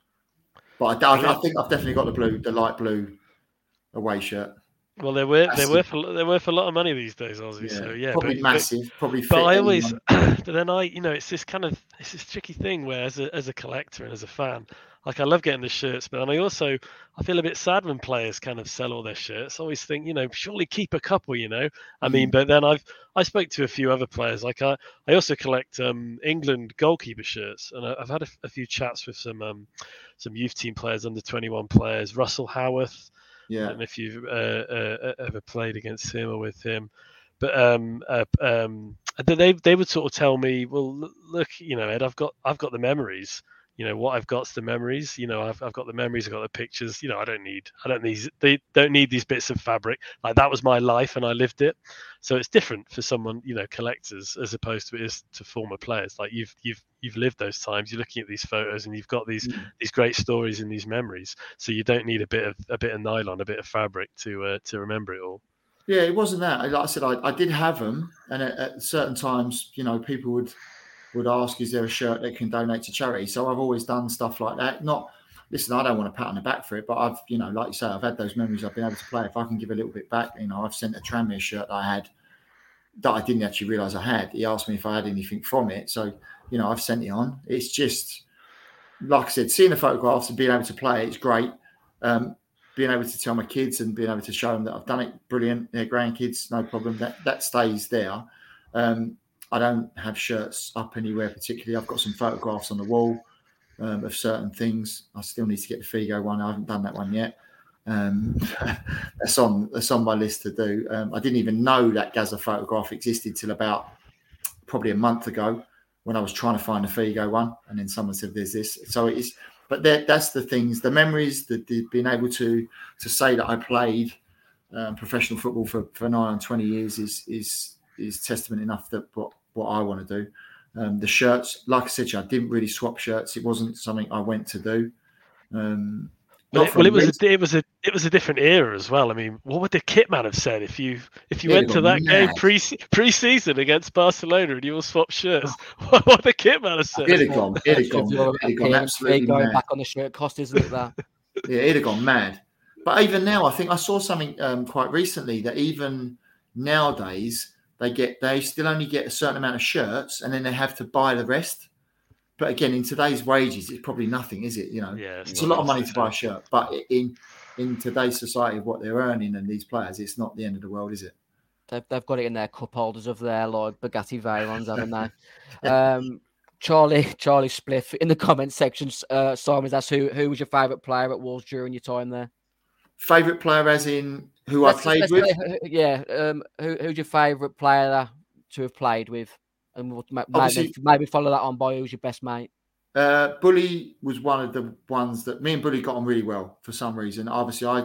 but I, I, I think I've definitely got the blue, the light blue away shirt. Well, they're worth they're worth a, they're worth a lot of money these days, Ozzy. Yeah, so yeah, probably but, massive, but, probably. But I always, but then I, you know, it's this kind of it's this tricky thing where as a as a collector and as a fan. Like, I love getting the shirts, but and I also I feel a bit sad when players kind of sell all their shirts. I always think, you know, surely keep a couple, you know. I mm. mean, but then I've I spoke to a few other players. Like I, I also collect um, England goalkeeper shirts, and I've had a, a few chats with some um, some youth team players, under twenty-one players. Russell Howarth. Yeah. I don't know if you've uh, uh, ever played against him or with him, but um, uh, um, they they would sort of tell me, well, look, you know, Ed, I've got I've got the memories. You know, what I've got's the memories. You know, I've I've got the memories. I've got the pictures. You know, I don't need I don't need they don't need these bits of fabric. Like, that was my life and I lived it. So it's different for someone, you know, collectors, as opposed to it is to former players. Like, you've you've you've lived those times. You're looking at these photos and you've got these mm. these great stories and these memories. So you don't need a bit of a bit of nylon, a bit of fabric to uh, to remember it all. Yeah, it wasn't that. Like I said, I, I did have them, and at, at certain times, you know, people would. would ask, is there a shirt that can donate to charity? So I've always done stuff like that. Not, listen, I don't want to pat on the back for it, but I've, you know, like you say, I've had those memories. I've been able to play. If I can give a little bit back, you know, I've sent a Tranmere shirt that I had that I didn't actually realise I had. He asked me if I had anything from it. So, you know, I've sent it on. It's just, like I said, seeing the photographs and being able to play, it's great. Um, being able to tell my kids and being able to show them that I've done it, brilliant. Their grandkids, no problem. That that stays there. Um, I don't have shirts up anywhere particularly. I've got some photographs on the wall um, of certain things. I still need to get the Figo one. I haven't done that one yet. Um, that's on that's on my list to do. Um, I didn't even know that Gazza photograph existed till about probably a month ago when I was trying to find the Figo one, and then someone said there's this. So it is, but that's the things, the memories, that the, being able to to say that I played um, professional football for for nine and twenty years is is is testament enough that what. what I want to do. Um, the shirts, like I said, I didn't really swap shirts. It wasn't something I went to do. Um, well, it, well, it was a, it was a it was a different era as well. I mean, what would the kit man have said if you if you It'd went to that mad. game pre pre season against Barcelona and you all swapped shirts? What would the kit man have said? It'd have gone, it'd have gone, it'd have gone absolutely going mad. Back on the shirt cost, isn't it? That yeah, it'd have gone mad. But even now, I think I saw something um, quite recently that even nowadays. They get they still only get a certain amount of shirts, and then they have to buy the rest. But again, in today's wages, it's probably nothing, is it? You know, yeah, it's, it's a lot of money to buy a shirt. But in in today's society of what they're earning and these players, it's not the end of the world, is it? They've they've got it in their cup holders of their like Bugatti Veyrons, haven't they? um, Charlie Charlie Spliff in the comment section. Uh, Simon's asked who who was your favourite player at Wolves during your time there? Favourite player, as in who let's, I played let's with? Say, yeah. Um, who, who's your favourite player to have played with? And we'll maybe, maybe follow that on by who's your best mate? Uh, Bully was one of the ones that me and Bully got on really well for some reason. Obviously, I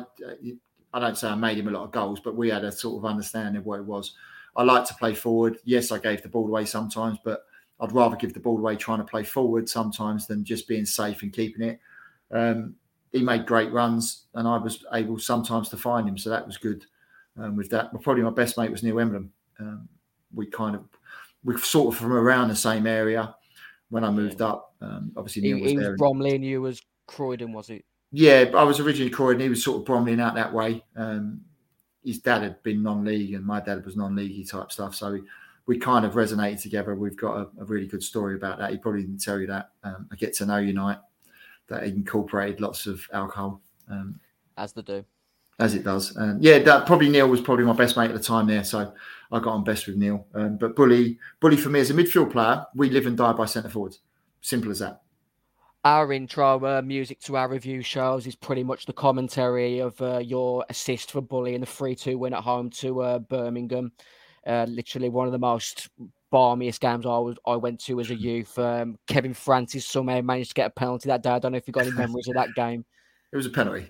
I don't say I made him a lot of goals, but we had a sort of understanding of what it was. I like to play forward. Yes, I gave the ball away sometimes, but I'd rather give the ball away trying to play forward sometimes than just being safe and keeping it. Um, he made great runs, and I was able sometimes to find him, so that was good. Um, with that, well, probably my best mate was Neil Wembley. Um, we kind of we're sort of from around the same area. When I moved up, um, obviously Neil he, was he there. was Bromley and you was Croydon, was it? Yeah, I was originally Croydon. He was sort of Bromley out that way. Um, his dad had been non-league and my dad was non-league type stuff. So we, we kind of resonated together. We've got a, a really good story about that. He probably didn't tell you that. Um, I Get to Know You night that he incorporated lots of alcohol. Um, as they do. As it does. Um, yeah, that probably Neil was probably my best mate at the time there. So I got on best with Neil. Um, but Bully, Bully for me as a midfield player, we live and die by centre forwards. Simple as that. Our intro uh, music to our review shows is pretty much the commentary of uh, your assist for Bully in the three two win at home to uh, Birmingham. Uh, literally one of the most balmiest games I was I went to as a youth. Um, Kevin Francis somehow managed to get a penalty that day. I don't know if you got any memories of that game. It was a penalty.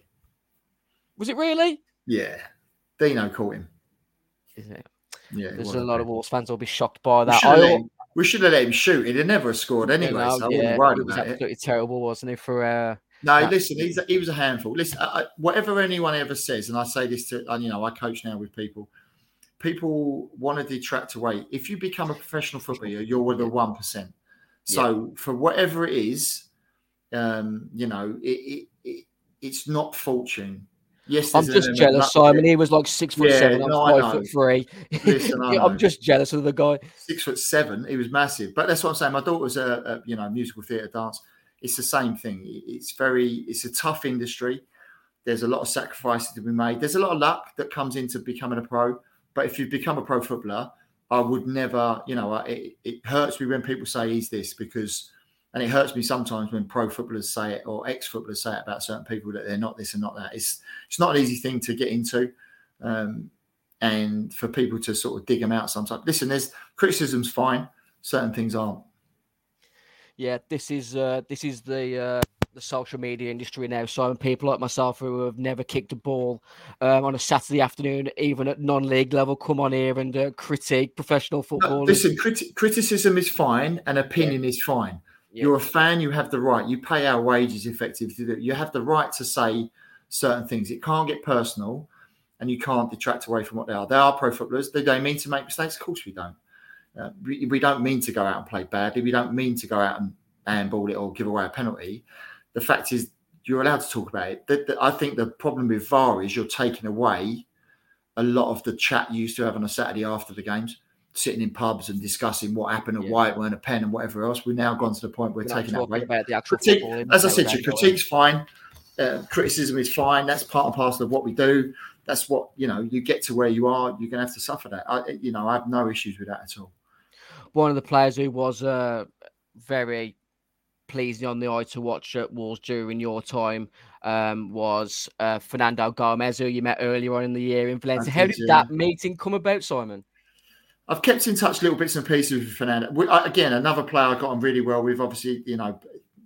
Was it really? Yeah. Dino caught him. Is it? Yeah. There's a lot of Wolves fans will be shocked by We that. should have let I, him, we should have let him shoot. He'd have never scored anyway, you know, so I yeah, wasn't worried it was about absolutely it. terrible, wasn't it? For uh, No, that. listen, he's a, he was a handful. Listen, I, I, whatever anyone ever says, and I say this to, and, you know, I coach now with people, people want to detract away. If you become a professional footballer, you're with the one percent. So yeah. For whatever it is, um, you know, it, it, it it's not fortune. Yes, I'm just jealous, Simon. He was like six foot yeah, seven. I'm no, five foot three. Listen, I I'm just jealous of the guy. Six foot seven. He was massive. But that's what I'm saying. My daughter's a, a you know musical theatre dance. It's the same thing. It's very. It's a tough industry. There's a lot of sacrifices to be made. There's a lot of luck that comes into becoming a pro. But if you become a pro footballer, I would never. You know, it, it hurts me when people say he's this because. And it hurts me sometimes when pro footballers say it or ex-footballers say it about certain people that they're not this and not that. It's it's not an easy thing to get into. Um, and for people to sort of dig them out sometimes. Listen, there's criticism's fine. Certain things aren't. Yeah, this is uh, this is the uh, the social media industry now. So people like myself who have never kicked a ball um, on a Saturday afternoon, even at non-league level, come on here and uh, critique professional football. No, listen, criti- criticism is fine and opinion yeah. is fine. Yeah. You're a fan, you have the right. You pay our wages effectively. You have the right to say certain things. It can't get personal and you can't detract away from what they are. They are pro footballers. Do they mean to make mistakes? Of course we don't. Uh, we, we don't mean to go out and play badly. We don't mean to go out and handball it or give away a penalty. The fact is you're allowed to talk about it. The, the, I think the problem with V A R is you're taking away a lot of the chat you used to have on a Saturday after the games. Sitting in pubs and discussing what happened and yeah. why it weren't a pen and whatever else. We've now gone to the point where we're, we're taking that away. About the actual Critique, as I said, to critique's fine. Uh, criticism is fine. That's part and parcel of what we do. That's what, you know, you get to where you are, you're going to have to suffer that. I, you know, I have no issues with that at all. One of the players who was uh, very pleasing on the eye to watch at Wolves during your time um, was uh, Fernando Gomez, who you met earlier on in the year in Valencia. How did that meeting come about, Simon? I've kept in touch little bits and pieces with Fernando. We, I, again, another player I got on really well with. Obviously, you know,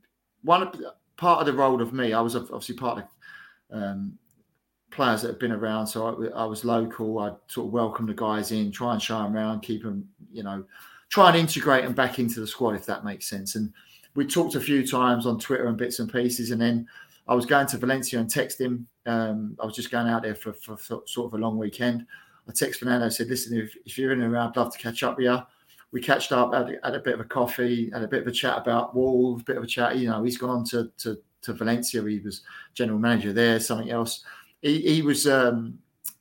one part of the role of me, I was obviously part of um, players that have been around. So I, I was local. I sort of welcome the guys in, try and show them around, keep them, you know, try and integrate them back into the squad, if that makes sense. And we talked a few times on Twitter and bits and pieces. And then I was going to Valencia and text him. Um, I was just going out there for, for, for sort of a long weekend. I texted Fernando and said, listen, if, if you're in and around, I'd love to catch up with you. We catched up, had, had a bit of a coffee, had a bit of a chat about Wolves, a bit of a chat. You know, he's gone on to, to, to Valencia. He was general manager there, something else. He, he was, um,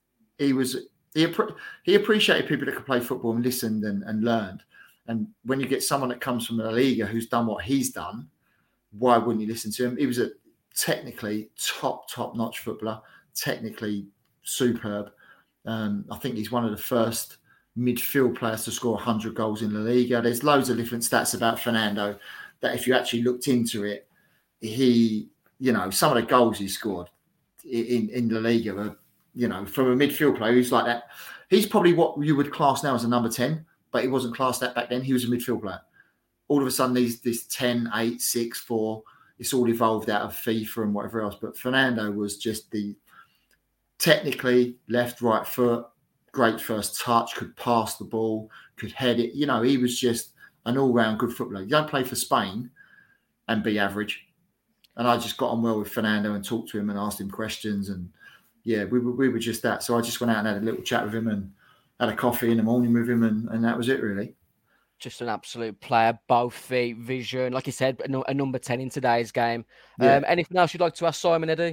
he was, he, he appreciated people that could play football and listened and, and learned. And when you get someone that comes from La Liga who's done what he's done, why wouldn't you listen to him? He was a technically top, top notch footballer, technically superb. Um, I think he's one of the first midfield players to score one hundred goals in La Liga. There's loads of different stats about Fernando that if you actually looked into it, he, you know, some of the goals he scored in, in La Liga were, you know, from a midfield player who's like that. He's probably what you would class now as a number ten, but he wasn't classed that back then. He was a midfield player. All of a sudden, these this ten, eight, six, four, it's all evolved out of FIFA and whatever else. But Fernando was just the technically left, right foot, great first touch, could pass the ball, could head it. You know, he was just an all-round good footballer. You don't play for Spain and be average. And I just got on well with Fernando and talked to him and asked him questions. And yeah, we were, we were just that. So I just went out and had a little chat with him and had a coffee in the morning with him. And, and that was it, really. Just an absolute player, both feet, vision. Like you said, a, a number ten in today's game. Yeah. Um, anything else you'd like to ask Simon, Eddie?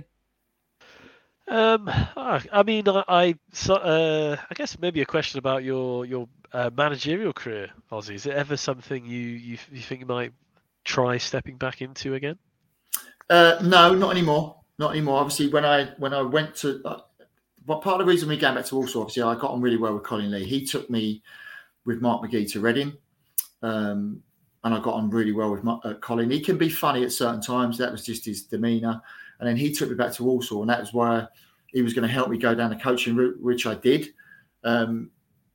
Um, I mean, I, I, so, uh, I guess maybe a question about your your uh, managerial career, Ozzy. Is it ever something you, you you think you might try stepping back into again? Uh, no, not anymore. Not anymore. Obviously, when I when I went to, uh, well, part of the reason we came back to Walsall, obviously, I got on really well with Colin Lee. He took me with Mark McGee to Reading, um, and I got on really well with Mark, uh, Colin. He can be funny at certain times. That was just his demeanour. And then he took me back to Walsall, and that was why he was going to help me go down the coaching route, which I did. Um,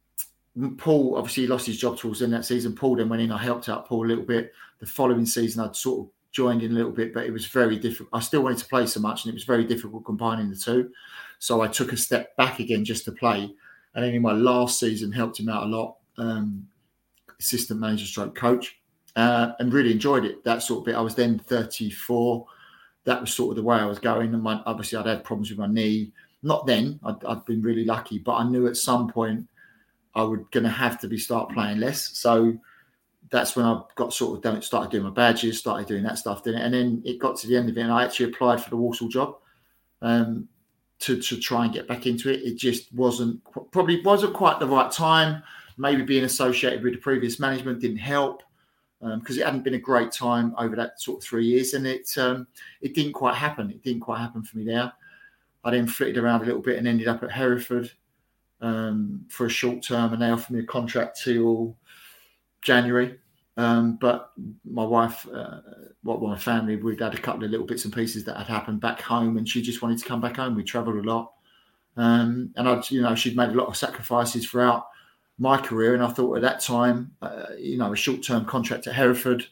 Paul obviously lost his job towards the end of that season. Paul then went in. I helped out Paul a little bit. The following season, I'd sort of joined in a little bit, but it was very difficult. I still wanted to play so much, and it was very difficult combining the two. So I took a step back again just to play. And then in my last season, helped him out a lot, um, assistant manager stroke coach, uh, and really enjoyed it, that sort of bit. I was then thirty-four. That was sort of the way I was going. And my, obviously, I'd had problems with my knee. Not then. I'd, I'd been really lucky. But I knew at some point I was going to have to be start playing less. So that's when I got sort of done, started doing my badges, started doing that stuff. Didn't it? And then it got to the end of it, and I actually applied for the Walsall job um, to, to try and get back into it. It just wasn't, probably wasn't quite the right time. Maybe being associated with the previous management didn't help. Because um, it hadn't been a great time over that sort of three years, and it um, it didn't quite happen. It didn't quite happen for me there. I then flitted around a little bit and ended up at Hereford um, for a short term, and they offered me a contract till January. Um, but my wife, uh, what my family, we'd had a couple of little bits and pieces that had happened back home, and she just wanted to come back home. We travelled a lot, um, and I, you know, she'd made a lot of sacrifices throughout my career, and I thought at that time, uh, you know, a short-term contract at Hereford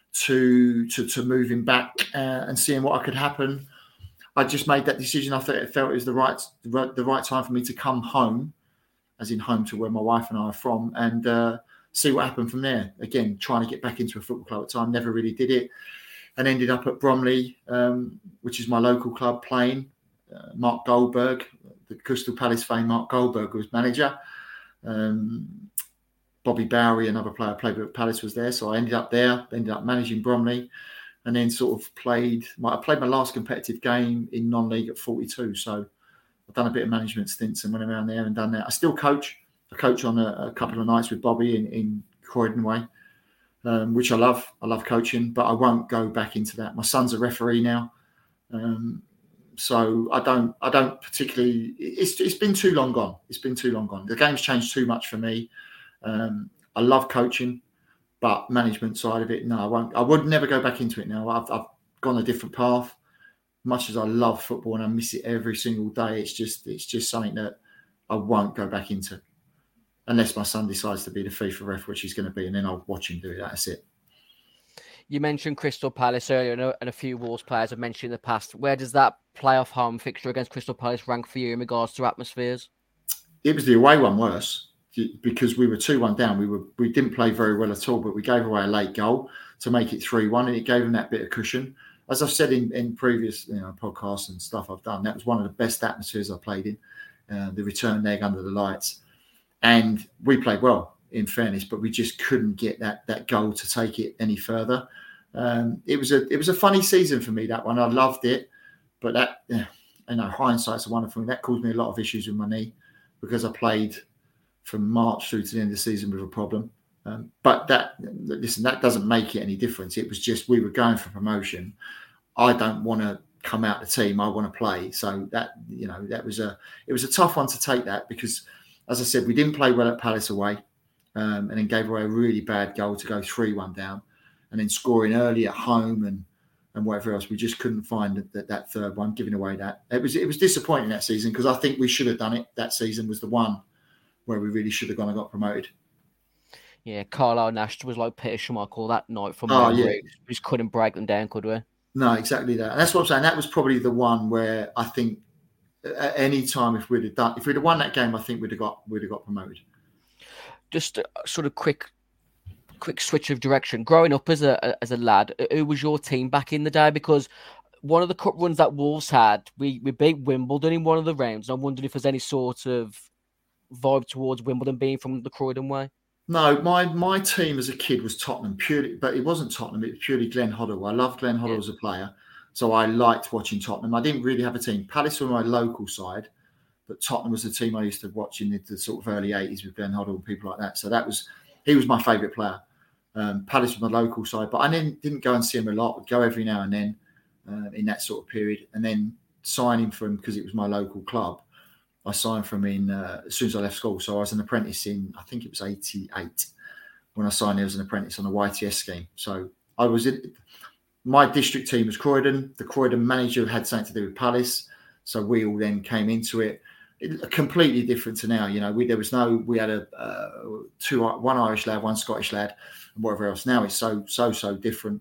to to to moving back uh, and seeing what could happen. I just made that decision. I thought it felt it was the right the right time for me to come home, as in home to where my wife and I are from, and uh, see what happened from there. Again, trying to get back into a football club at the time, never really did it, and ended up at Bromley, um, which is my local club, playing. Uh, Mark Goldberg, the Crystal Palace fame Mark Goldberg was manager. Um, Bobby Bowery, another player played with Palace, was there, so I ended up there. Ended up managing Bromley, and then sort of played. My, I played my last competitive game in non-league at forty-two. So I've done a bit of management stints and went around there and done that. I still coach. I coach on a, a couple of nights with Bobby in, in Croydon Way, um, which I love. I love coaching, but I won't go back into that. My son's a referee now. Um, So I don't, I don't particularly. It's it's been too long gone. It's been too long gone. The game's changed too much for me. Um, I love coaching, but management side of it, no, I won't. I would never go back into it now. I've I've gone a different path. Much as I love football and I miss it every single day, it's just it's just something that I won't go back into, unless my son decides to be the FIFA ref, which he's going to be, and then I'll watch him do it. That's it. You mentioned Crystal Palace earlier, and a, and a few Wolves players have mentioned in the past. Where does that playoff home fixture against Crystal Palace rank for you in regards to atmospheres? It was the away one worse, because we were two one down. We were we didn't play very well at all, but we gave away a late goal to make it three one, and it gave them that bit of cushion. As I've said in, in previous you know, podcasts and stuff I've done, that was one of the best atmospheres I played in, uh, the return leg under the lights. And we played well, in fairness, but we just couldn't get that that goal to take it any further. Um, it was a it was a funny season for me, that one. I loved it, but that yeah, you know hindsight's a wonderful thing. That caused me a lot of issues with my knee, because I played from March through to the end of the season with a problem. Um, but that listen, that doesn't make it any difference. It was just we were going for promotion. I don't want to come out the team. I want to play. So that you know that was a it was a tough one to take, that, because as I said, we didn't play well at Palace away, um, and then gave away a really bad goal to go three one down. And then scoring early at home and, and whatever else, we just couldn't find that, that third one, giving away that. It was it was disappointing that season, because I think we should have done it. That season was the one where we really should have gone and got promoted. Yeah, Carlisle Nash was like Peter Schmeichel that night from oh, memory. yeah. We just couldn't break them down, could we? No, exactly that. And that's what I'm saying. That was probably the one where I think at any time, if we'd have done, if we'd have won that game, I think we'd have got we'd have got promoted. Just a sort of quick quick switch of direction. Growing up as a as a lad, who was your team back in the day? Because one of the cup runs that Wolves had, we, we beat Wimbledon in one of the rounds. I'm wondering if there's any sort of vibe towards Wimbledon being from the Croydon way. No, my my team as a kid was Tottenham, purely, but it wasn't Tottenham, it was purely Glenn Hoddle. I loved Glenn Hoddle yeah. as a player, so I liked watching Tottenham. I didn't really have a team. Palace were my local side, but Tottenham was the team I used to watch in the, the sort of early eighties with Glenn Hoddle and people like that. So that was, he was my favourite player. Um, Palace was my local side, but I didn't, didn't go and see him a lot. I'd go every now and then uh, in that sort of period, and then signing for him because it was my local club. I signed for him in, uh, as soon as I left school. So I was an apprentice in, I think it was eighty-eight when I signed there as an apprentice on a Y T S scheme. So I was in, my district team was Croydon. The Croydon manager had something to do with Palace. So we all then came into it. It completely different to now. You know, we, there was no, we had a uh, two, one Irish lad, one Scottish lad, and whatever else. Now it's so, so, so different.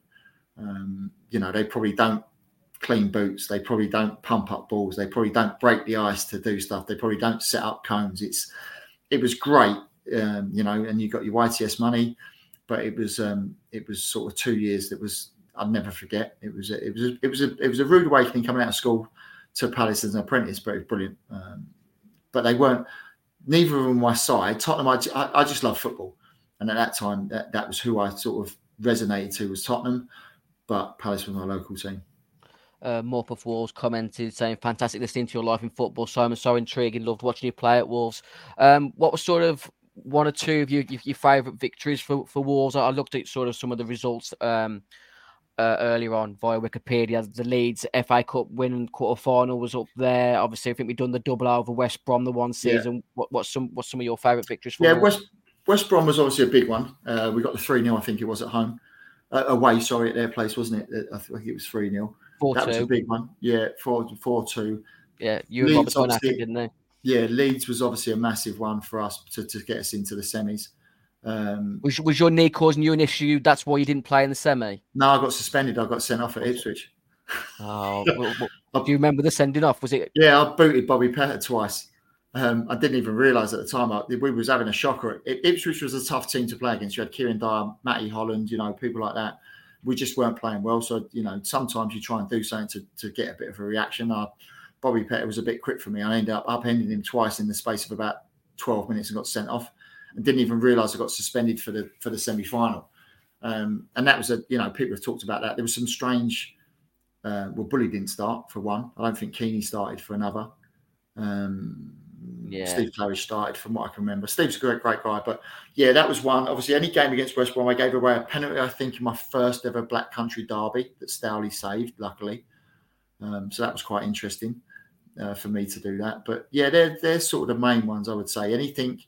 Um, you know, they probably don't clean boots. They probably don't pump up balls. They probably don't break the ice to do stuff. They probably don't set up cones. It's, it was great, um, you know, and you got your Y T S money, but it was, um, it was sort of two years that was, I'll never forget. It was, a, it was, a, it was a, it was a rude awakening coming out of school to Palace as an apprentice, but it was brilliant. Um, but they weren't, neither of them my side. Tottenham, I, I, I just love football. And at that time, that, that was who I sort of resonated to, was Tottenham, but Palace was my local team. Uh, Morpeth Wolves commented saying, fantastic listening to your life in football, Simon, so intriguing, loved watching you play at Wolves. Um, what was sort of one or two of your, your, your favourite victories for, for Wolves? I looked at sort of some of the results um, uh, earlier on via Wikipedia. The Leeds F A Cup win quarter final was up there. Obviously, I think we've done the double over West Brom the one season. Yeah. What, what's some what's some of your favourite victories for yeah, Wolves? West West Brom was obviously a big one. Uh, we got the three nil, I think it was at home. Uh, away, sorry, at their place, wasn't it? I think it was three nil. four two. That was a big one. Yeah, four two. Yeah, you and Roberts went after, didn't they? Yeah, Leeds was obviously a massive one for us to, to get us into the semis. Um, was, was your knee causing you an issue? That's why you didn't play in the semi? No, I got suspended. I got sent off at Ipswich. Oh, well, well, do you remember the sending off? Was it? Yeah, I booted Bobby Pettit twice. Um, I didn't even realise at the time. I, we was having a shocker. Ipswich was a tough team to play against. You had Kieran Dyer, Matty Holland, you know, people like that. We just weren't playing well. So, you know, sometimes you try and do something to, to get a bit of a reaction. Uh, Bobby Pettit was a bit quick for me. I ended up upending him twice in the space of about twelve minutes and got sent off, and didn't even realise I got suspended for the for the semi-final. Um, and that was a, you know, people have talked about that. There was some strange, uh, well, Bully didn't start for one. I don't think Keeney started for another. Um, yeah. Steve Claridge started from what I can remember. Steve's a great, great guy. But yeah, that was one. Obviously, any game against West Brom, I gave away a penalty, I think, in my first ever Black Country derby that Stowley saved, luckily. Um, so that was quite interesting uh, for me to do that. But yeah, they're, they're sort of the main ones, I would say. Anything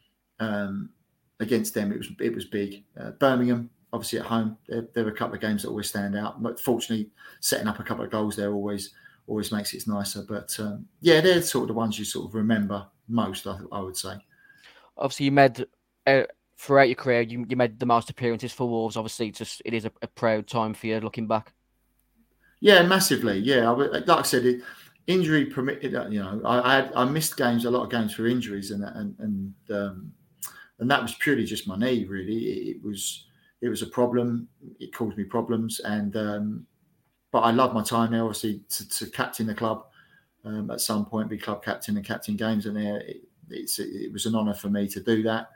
um, against them, it was it was big. Uh, Birmingham, obviously at home, there, there were a couple of games that always stand out. But fortunately, setting up a couple of goals there always always makes it nicer. But um, yeah, they're sort of the ones you sort of remember most, I, I would say. Obviously, you made uh, throughout your career, you, you made the most appearances for Wolves. Obviously, it's just it is a, a proud time for you looking back. Yeah, massively. Yeah, I, like I said, it, injury permitted. You know, I, I had I missed games, a lot of games for injuries, and and and um, and that was purely just my knee. Really, it, it was it was a problem. It caused me problems, and um, but I love my time there. Obviously, to, to captain the club um, at some point, be club captain and captain games, and there it, it's it was an honour for me to do that.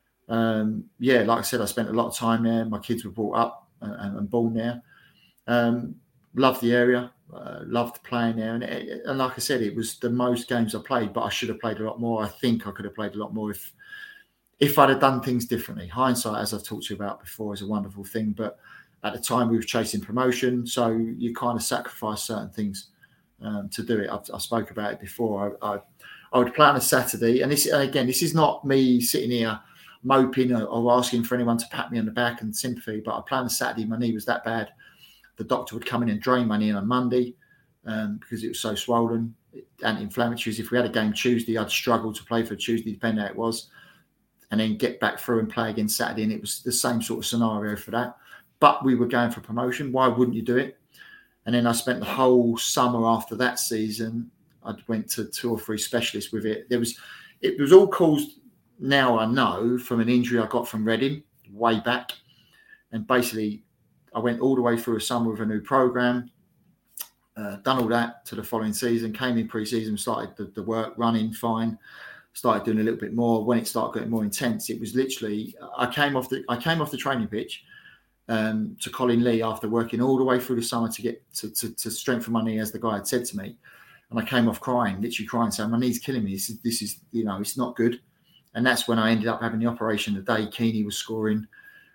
Um, yeah, like I said, I spent a lot of time there. My kids were brought up and, and born there. Um, Loved the area, uh, loved playing there. And, it, and like I said, it was the most games I played, but I should have played a lot more. I think I could have played a lot more if if I'd have done things differently. Hindsight, as I've talked to you about before, is a wonderful thing. But at the time, we were chasing promotion. So you kind of sacrifice certain things um, to do it. I've, I spoke about it before. I, I, I would play on a Saturday. And this, again, this is not me sitting here moping or, or asking for anyone to pat me on the back and sympathy. But I play on a Saturday. My knee was that bad. The doctor would come in and drain my knee on Monday um, because it was so swollen. Anti-inflammatories. If we had a game Tuesday, I'd struggle to play for Tuesday, depending on how it was, and then get back through and play again Saturday. And it was the same sort of scenario for that. But we were going for promotion. Why wouldn't you do it? And then I spent the whole summer after that season. I went to two or three specialists with it. There was, it was all caused. Now I know from an injury I got from Reading way back. And basically, I went all the way through a summer with a new program, uh, done all that to the following season, came in pre-season, started the, the work, running fine, started doing a little bit more. When it started getting more intense, it was literally, I came off the I came off the training pitch um, to Colin Lee after working all the way through the summer to get to, to, to strengthen my knee, as the guy had said to me. And I came off crying, literally crying, saying, my knee's killing me. This is, this is, you know, it's not good. And that's when I ended up having the operation the day Keeney was scoring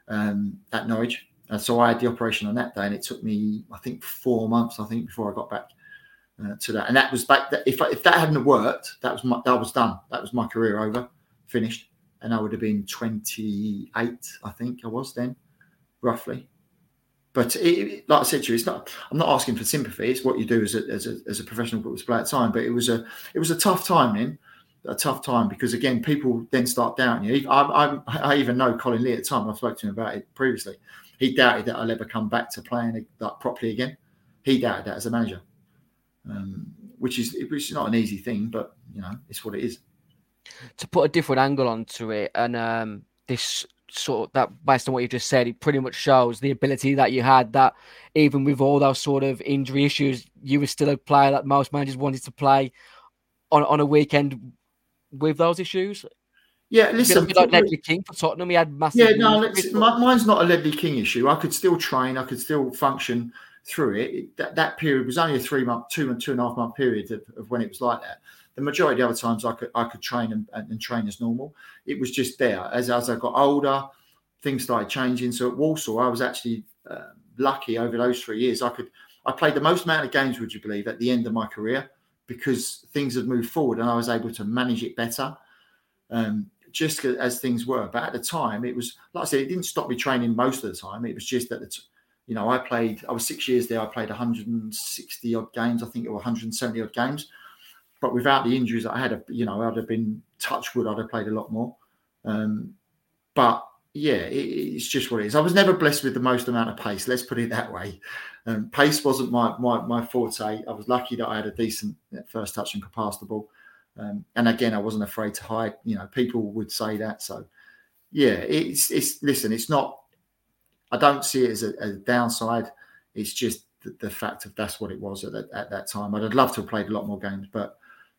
um, at Norwich. And so I had the operation on that day, and it took me, I think, four months, I think, before I got back uh, to that. And that was back, if, if that hadn't worked, that was my, that was done. That was my career over, finished. And I would have been twenty-eight, I think I was then, roughly. But it, like I said to you, it's not, I'm not asking for sympathy. It's what you do as a, as a, as a professional football player at the time. But it was a, it was a tough time then. A tough time because, again, people then start doubting you. I, I, I even know Colin Lee at the time. I spoke to him about it previously. He doubted that I'll ever come back to playing like properly again. He doubted that as a manager, um, which is which is not an easy thing, but you know, it's what it is. To put a different angle onto it, and um, this sort of that based on what you just said, it pretty much shows the ability that you had. That even with all those sort of injury issues, you were still a player that most managers wanted to play on on a weekend with those issues. Yeah, listen. Like football, Ledley King for Tottenham, he had massive. Yeah, no, my, mine's not a Ledley King issue. I could still train, I could still function through it. it that, that period was only a three month, two and two and a half month period of, of when it was like that. The majority of the other times, I could I could train and, and, and train as normal. It was just there. As as I got older, things started changing. So at Walsall, I was actually uh, lucky over those three years. I could I played the most amount of games, would you believe, at the end of my career, because things had moved forward and I was able to manage it better. Um, just as things were. But at the time, it was, like I said, it didn't stop me training most of the time. It was just that, it's, you know, I played, I was six years there. I played one hundred sixty odd games. I think it was one hundred seventy odd games. But without the injuries that I had, you know, I'd have been touch wood. I'd have played a lot more. Um, but yeah, it, it's just what it is. I was never blessed with the most amount of pace. Let's put it that way. Um, pace wasn't my, my, my forte. I was lucky that I had a decent first touch and could pass the ball. Um, and again, I wasn't afraid to hide. You know, people would say that. So, yeah, it's it's. Listen, it's not. I don't see it as a, a downside. It's just the, the fact of that's what it was at, at that time. I'd have loved to have played a lot more games, but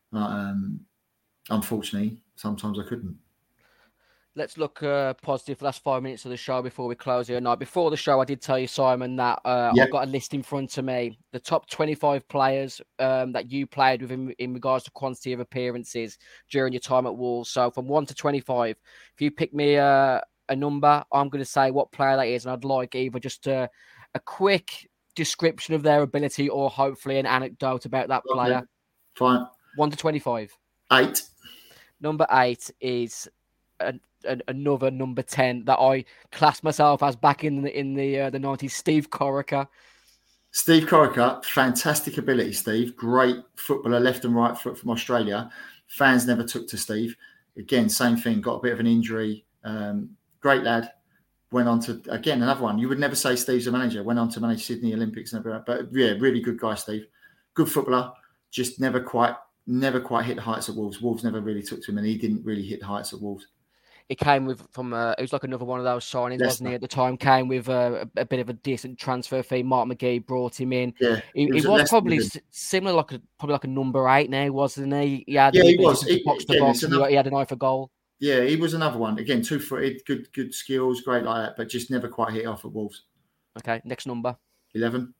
um, unfortunately, sometimes I couldn't. Let's look uh, positive for the last five minutes of the show before we close here. Now, before the show, I did tell you, Simon, that uh, yep. I've got a list in front of me. The top twenty-five players um, that you played with in, in regards to quantity of appearances during your time at Wolves. So from one to twenty-five, if you pick me a, a number, I'm going to say what player that is. And I'd like either just a, a quick description of their ability or hopefully an anecdote about that player. Okay. Fine. one to twenty-five. Eight. Number eight is... A, another number ten that I class myself as back in the in the uh, the nineties. Steve Corica. Steve Corica, fantastic ability. Steve, great footballer, left and right foot from Australia. Fans never took to Steve. Again, same thing. Got a bit of an injury. Um, great lad. Went on to again another one. You would never say Steve's a manager. Went on to manage Sydney Olympics and everything. But yeah, really good guy, Steve. Good footballer. Just never quite never quite hit the heights at Wolves. Wolves never really took to him, and he didn't really hit the heights at Wolves. It came with from uh, it was like another one of those signings, Leicester. wasn't he? At the time, came with uh, a, a bit of a decent transfer fee. Mark McGee brought him in. Yeah, he, he was, was probably s- similar, like a, probably like a number eight now, wasn't he? He had yeah, he was. He, box to box, another, he had an eye for goal. Yeah, he was another one. Again, two footed, good, good skills, great like that, but just never quite hit off at Wolves. Okay, next number. Eleven.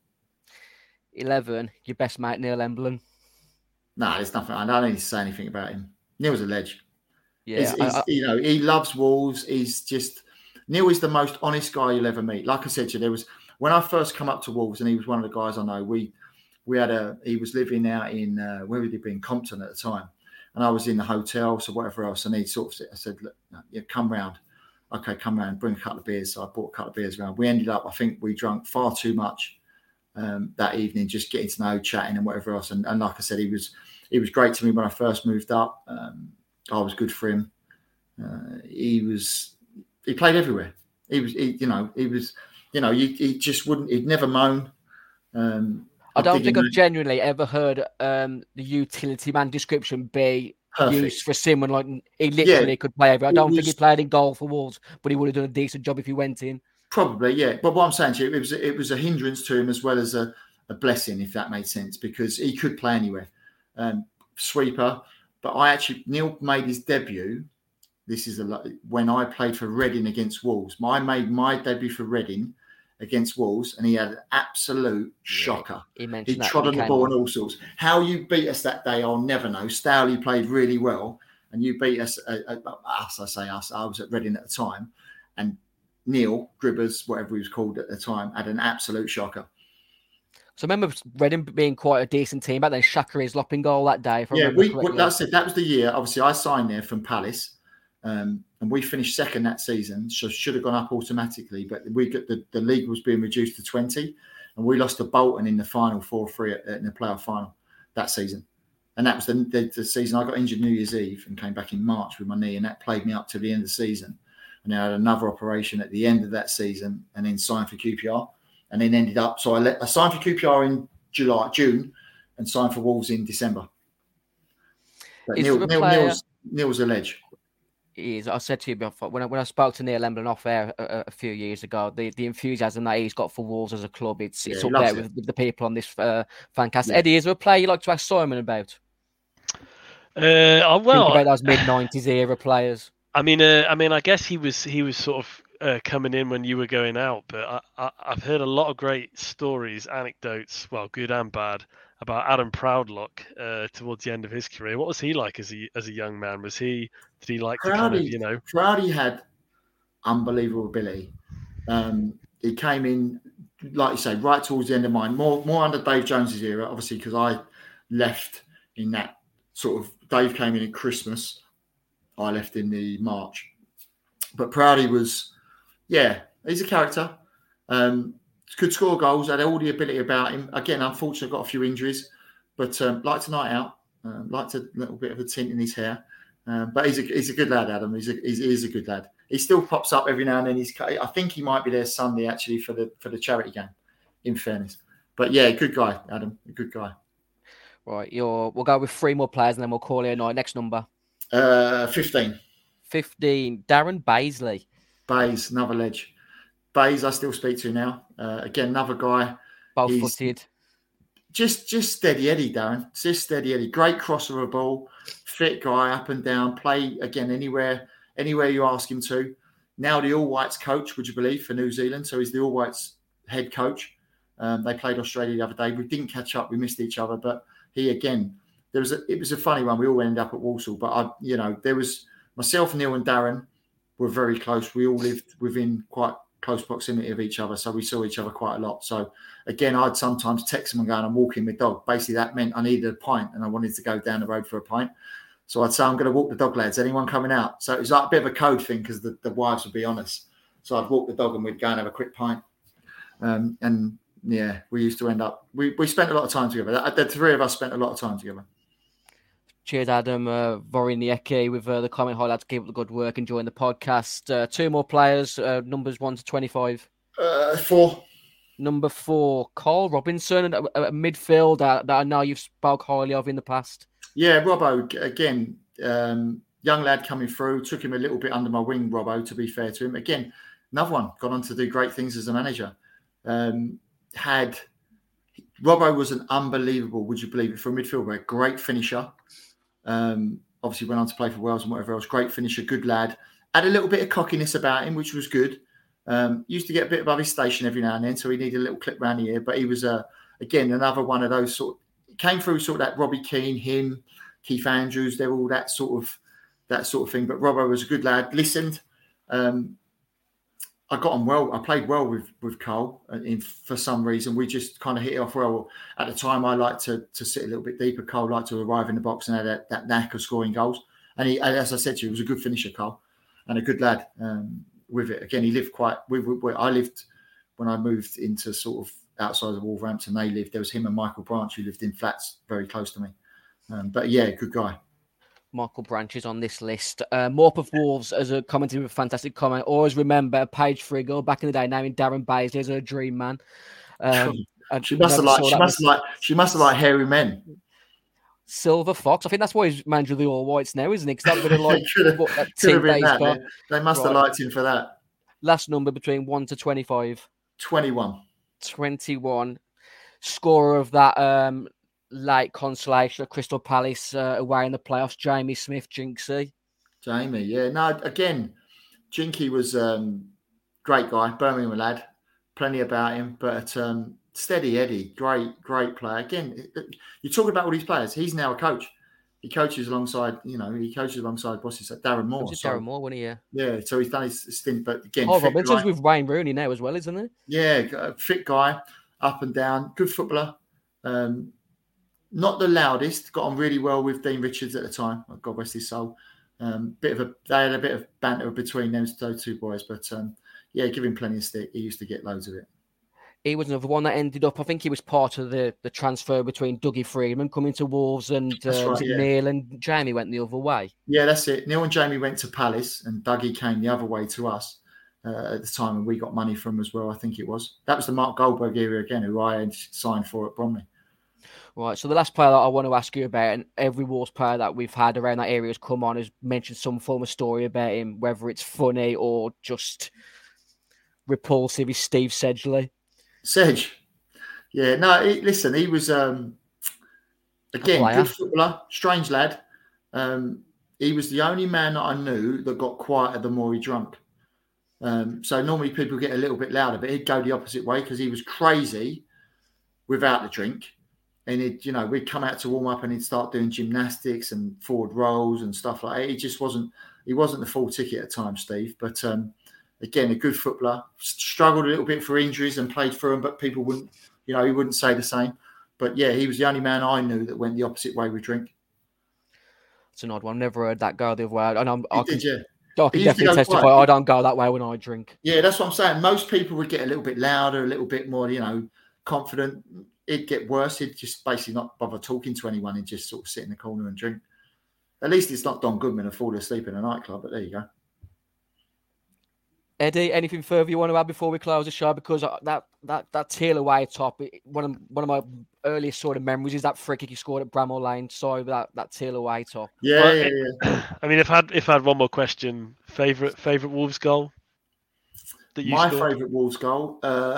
Eleven. Your best mate, Neil Emblen. No, nah, there's nothing. I don't need to say anything about him. Neil's a ledge. Yeah, he's, he's, I, I, you know, he loves Wolves. He's just Neil is the most honest guy you'll ever meet. Like I said to you, there was when I first come up to Wolves, and he was one of the guys I know. We we had a he was living out in uh, where would he be in Compton at the time, and I was in the hotel, so whatever else. And he sort of I said, look, yeah, come round. Okay, come round, bring a couple of beers. So I brought a couple of beers around. We ended up, I think, we drank far too much um, that evening, just getting to know, chatting, and whatever else. And, and like I said, he was he was great to me when I first moved up. Um, I was good for him. Uh, he was, he played everywhere. He was, he, you know, he was, you know, he, he just wouldn't, he'd never moan. Um, I don't think I've genuinely ever heard um, the utility man description be perfect. Used for someone like he literally yeah, could play everywhere. I don't was, think he played in goal for Wolves, but he would have done a decent job if he went in. Probably, yeah. But what I'm saying to you, it was it was a hindrance to him as well as a, a blessing, if that made sense, because he could play anywhere. Um, sweeper, but I actually Neil made his debut. This is a when I played for Reading against Wolves. I made my debut for Reading against Wolves, and he had an absolute shocker. Yeah, he mentioned he that trod on the ball on. and all sorts. How you beat us that day, I'll never know. Stowley played really well, and you beat us. Uh, uh, us, I say us. I was at Reading at the time, and Neil Gribbers, whatever he was called at the time, had an absolute shocker. So I remember Reading being quite a decent team back then. Shaqiri's lopping goal that day. If I yeah, remember we. correctly. That's it. That was the year. Obviously, I signed there from Palace. Um, and we finished second that season, so should have gone up automatically. But we got the, the league was being reduced to twenty, and we lost to Bolton in the final four three in the playoff final that season. And that was the, the, the season I got injured New Year's Eve and came back in March with my knee, and that played me up to the end of the season. And I had another operation at the end of that season, and then signed for Q P R, and then ended up. So I, let, I signed for Q P R in July, June, and signed for Wolves in December. But Neil, Neil, Neil's, Neil's a ledge. Is I said to you before when I, when I spoke to Neil Emblen off air a, a few years ago, the, the enthusiasm that he's got for Wolves as a club, it's it's yeah, up there with, with the people on this uh, fancast. Yeah. Eddie, is there a player you'd like to ask Simon about? Uh, well, Think about those mid nineties era players. I mean, uh, I mean, I guess he was he was sort of uh, coming in when you were going out, but I, I, I've heard a lot of great stories, anecdotes, well, good and bad, about Adam Proudlock uh, towards the end of his career. What was he like as a as a young man? Was he did he like Proudy, to kind of you know? Proudy had unbelievable ability. Um, he came in, like you say, right towards the end of mine, more more under Dave Jones's era, obviously, because I left in that sort of. Dave came in at Christmas. I left in the March. But Proudy was, yeah, he's a character. Um, could score goals, had all the ability about him. Again, unfortunately, got a few injuries, but um, liked a night out, uh, liked a little bit of a tint in his hair. Um, but he's a he's a good lad, Adam. He's a he's, he's a good lad. He still pops up every now and then. He's I think he might be there Sunday actually for the for the charity game. In fairness, but yeah, good guy, Adam. A good guy. Right, you're. We'll go with three more players and then we'll call it a night. Next number. Uh, fifteen. Fifteen. Darren Baisley. Bays, another ledge. Bays, I still speak to now. Uh, again, another guy. Both footed. Just, just steady Eddie, Darren. Just steady Eddie. Great crosser of a ball. Fit guy, up and down. Play again anywhere, anywhere you ask him to. Now the All Whites coach, would you believe, for New Zealand? So he's the All Whites head coach. Um, they played Australia the other day. We didn't catch up. We missed each other, but he again. There was a, it was a funny one. We all ended up at Walsall, but I, you know, there was myself, Neil, and Darren were very close. We all lived within quite close proximity of each other, so we saw each other quite a lot. So again, I'd sometimes text him and go, and I'm walking my dog. Basically, that meant I needed a pint, and I wanted to go down the road for a pint. So I'd say, I'm going to walk the dog, lads. Anyone coming out? So it was like a bit of a code thing because the, the wives would be honest. So I'd walk the dog, and we'd go and have a quick pint. Um, and yeah, we used to end up. We we spent a lot of time together. The, the three of us spent a lot of time together. Cheers, Adam. Uh, Voriniecki with uh, the comment highlights. Keep up the good work. Enjoying the podcast. Uh, two more players. Uh, numbers one to twenty-five. Uh, four. Number four, Carl Robinson, a, a midfield that, that I know you've spoke highly of in the past. Yeah, Robbo again. Um, young lad coming through. Took him a little bit under my wing, Robbo. To be fair to him, again, another one gone on to do great things as a manager. Um, had Robbo was an unbelievable, would you believe it, for a midfielder, a great finisher. Um, obviously went on to play for Wales and whatever else. Great finisher, good lad. Had a little bit of cockiness about him, which was good. Um, used to get a bit above his station every now and then, so he needed a little clip round the ear. But he was, uh, again, another one of those sort. Came through sort of that Robbie Keane, him, Keith Andrews. They're all that sort of that sort of thing. But Robbo was a good lad. Listened. Um, I got on well. I played well with with Cole. In, for some reason, we just kind of hit it off well. At the time, I liked to to sit a little bit deeper. Cole liked to arrive in the box and had that, that knack of scoring goals. And he, as I said to you, he was a good finisher, Cole, and a good lad um, with it. Again, he lived quite. We, we, I lived when I moved into sort of outside of Wolverhampton. They lived. There was him and Michael Branch who lived in flats very close to me. Um, but yeah, good guy. Michael Branch is on this list. Uh, Morp of Wolves, as a commented with a fantastic comment. Always remember Paige Friggle back in the day, naming Darren Baisley as a dream man. Um, she must have liked. She must have liked. She must have liked hairy men. Silver Fox. I think that's why he's manager of the All Whites now, isn't he? Because that would have like could have, what, that could have been that. They, they must right. have liked him for that. Last number between one to twenty-five. twenty-one. twenty-one. Scorer of that um, late consolation at Crystal Palace uh, away in the playoffs, Jamie Smith, Jinxie. Jamie, yeah. No, again, Jinky was um, great guy, Birmingham lad, plenty about him, but um, steady Eddie, great, great player. Again, you talk about all these players. He's now a coach. He coaches alongside, you know, he coaches alongside bosses like Darren Moore. Was it so, Darren Moore, wasn't he? Yeah. Yeah, so he's done his stint, but again, Oh, fit Robinson's guy. with Wayne Rooney now as well, isn't he? Yeah, fit guy, up and down, good footballer. Um, not the loudest, got on really well with Dean Richards at the time. God rest his soul. Um, bit of a, they had a bit of banter between them, those two boys, but um, yeah, give him plenty of stick. He used to get loads of it. He was another one that ended up, I think he was part of the, the transfer between Dougie Freedman coming to Wolves and uh, right, was it yeah. Neil and Jamie went the other way. Yeah, that's it. Neil and Jamie went to Palace and Dougie came the other way to us uh, at the time, and we got money from as well, I think it was. That was the Mark Goldberg era again, who I had signed for at Bromley. Right, so the last player that I want to ask you about, and every Wolves player that we've had around that area has come on, has mentioned some form of story about him, whether it's funny or just repulsive, is Steve Sedgley. Sedge. Yeah, no, he, listen, he was, um, again, good footballer, strange lad. Um, he was the only man that I knew that got quieter the more he drank. Um, so normally people get a little bit louder, but he'd go the opposite way because he was crazy without the drink. And he'd, you know, we'd come out to warm up and he'd start doing gymnastics and forward rolls and stuff like that. He just wasn't, he wasn't the full ticket at times, Steve. But um, again, a good footballer, struggled a little bit for injuries and played through them, but people wouldn't, you know, he wouldn't say the same. But yeah, he was the only man I knew that went the opposite way with drink. It's an odd one. Never heard that go the other way. And I'm, I can, did, yeah. I can definitely testify. Quite. I don't go that way when I drink. Yeah, that's what I'm saying. Most people would get a little bit louder, a little bit more, you know, confident. It'd get worse. He'd just basically not bother talking to anyone. He'd just sort of sit in the corner and drink. At least it's not Don Goodman and fall asleep in a nightclub, but there you go. Eddie, anything further you want to add before we close the show? Because that that that Teal away top, one of one of my earliest sort of memories is that free kick he scored at Bramall Lane. So that that Teal away top. Yeah, well, yeah, it, yeah. I mean, if I had if I had one more question, favorite favorite Wolves goal that you My scored? favourite Wolves goal.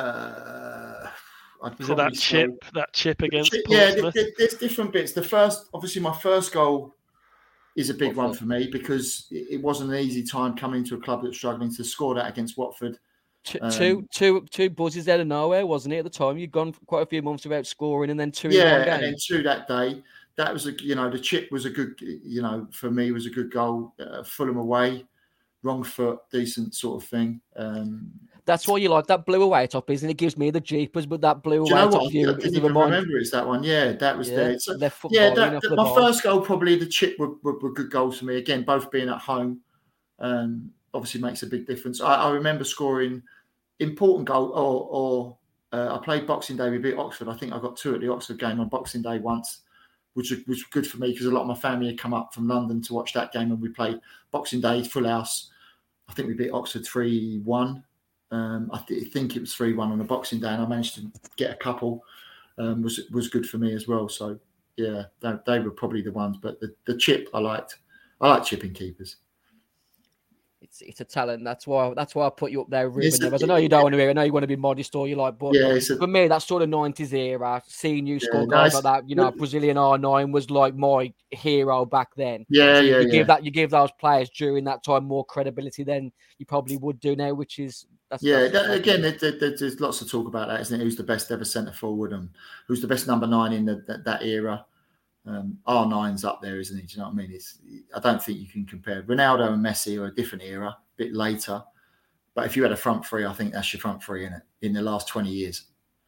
Uh, I'd Was it that chip? say, That chip against chip, yeah, Portsmouth? there, there's different bits. The first, obviously, my first goal is a big Watford. one for me because it wasn't an easy time coming into a club that was struggling to score that against Watford. Two, Um, two, two, two buzzes out of nowhere, wasn't it? At the time, you'd gone quite a few months without scoring, and then two in Yeah, one game. and then two that day. That was a, you know, the chip was a good, you know, for me was a good goal. Uh, Fulham away, wrong foot, decent sort of thing. Um, That's why you like that blue away top, isn't it? It gives me the jeepers, but that blue do you away know top what? view I is didn't a even reminder. remember it's that one. Yeah, that was Yeah, there. So, left foot yeah, volleying that, off that- the my bar. first goal probably the chip were, were, were good goals for me. Again, both being at home, um, obviously makes a big difference. I, I remember scoring important goal, or, or uh, I played Boxing Day. We beat Oxford. I think I got two at the Oxford game on Boxing Day once, which was, which was good for me because a lot of my family had come up from London to watch that game, and we played Boxing Day full house. I think we beat Oxford three one. Um, I th- think it was three one on a Boxing Day, and I managed to get a couple. Um, was was good for me as well. So yeah, they, they were probably the ones. But the, the chip I liked. I like chipping keepers. It's it's a talent. That's why that's why I put you up there, Ruben It's a- Neves. I know you don't want to hear. I know you want to be modest or you like, but Yeah, it's a- for me, that sort of nineties era, seeing you score Yeah, goals nice. like that, you know, Brazilian R nine was like my hero back then. Yeah, So you, yeah, you yeah. give that you give those players during that time more credibility than you probably would do now, which is that's, Yeah, that's, that, again, there, there, there's lots to talk about that, isn't it? Who's the best ever centre forward and who's the best number nine in the, that, that era? Um, R nine's up there, isn't he? Do you know what I mean? It's, I don't think you can compare. Ronaldo and Messi are a different era, a bit later. But if you had a front three, I think that's your front three, isn't it? In the last twenty years.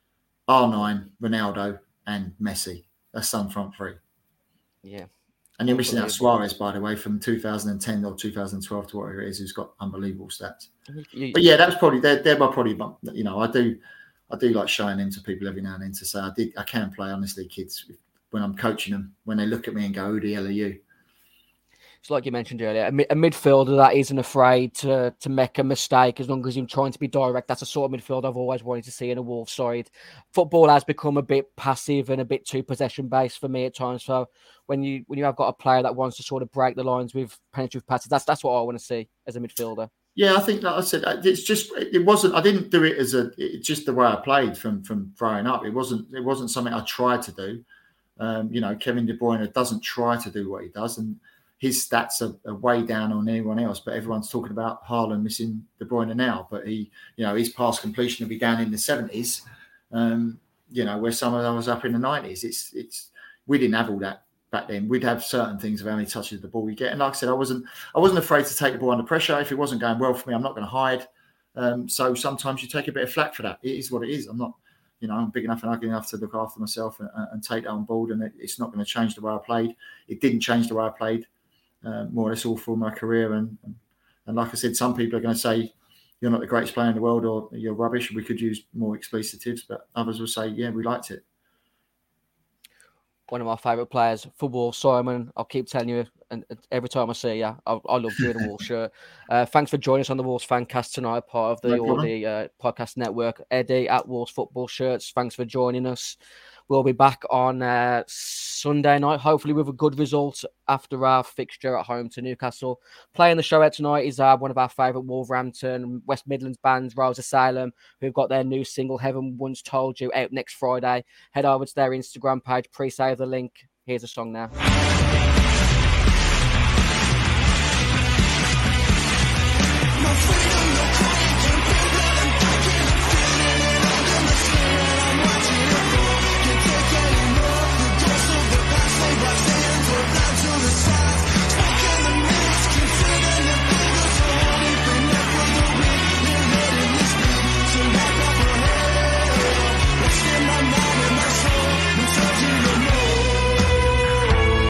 R nine, Ronaldo and Messi. That's some front three. yeah. And you're missing out Unbelievable. Suarez, by the way, from two thousand ten or two thousand twelve to whatever it is, who's got unbelievable stats. You- But yeah, that was probably they're, they're my probably you know I do I do like showing them to people every now and then to say I did I can play honestly, kids, when I'm coaching them, when they look at me and go, who the hell are you? It's like you mentioned earlier, a, mid- a midfielder that isn't afraid to to make a mistake as long as he's trying to be direct. That's a sort of midfield I've always wanted to see in a Wolves side. Football has become a bit passive and a bit too possession based for me at times. So when you when you have got a player that wants to sort of break the lines with penetrative passes, that's that's what I want to see as a midfielder. Yeah, I think, like I said, it's just it wasn't. I didn't do it as a. It's just the way I played from from growing up. It wasn't. It wasn't something I tried to do. Um, you know, Kevin De Bruyne doesn't try to do what he does, and his stats are, are way down on anyone else. But everyone's talking about Haaland missing De Bruyne now. But he, you know, his pass completion began in the seventies. Um, you know, where some of them was up in the nineties. It's it's we didn't have all that back then. We'd have certain things of how many touches the ball we get. And like I said, I wasn't I wasn't afraid to take the ball under pressure. If it wasn't going well for me, I'm not going to hide. Um, so sometimes you take a bit of flack for that. It is what it is. I'm not, you know, I'm big enough and ugly enough to look after myself and, and take that on board. And it, it's not going to change the way I played. It didn't change the way I played, uh, more or less all through my career. And, and and like I said, some people are going to say you're not the greatest player in the world or you're rubbish. We could use more explicitives, but others will say, yeah, we liked it. One of my favourite players, football, Simon. I'll keep telling you, and every time I see you, I, I love you in a Wolves shirt. Uh, thanks for joining us on the Wolves Fancast tonight, part of the, no the uh, podcast network. Eddie at Wolves Football Shirts, thanks for joining us. We'll be back on uh, Sunday night, hopefully with a good result after our fixture at home to Newcastle. Playing the show out tonight is uh, one of our favourite Wolverhampton, West Midlands bands, Rose Asylum, who've got their new single, Heaven Once Told You, out next Friday. Head over to their Instagram page, pre-save the link. Here's a song now.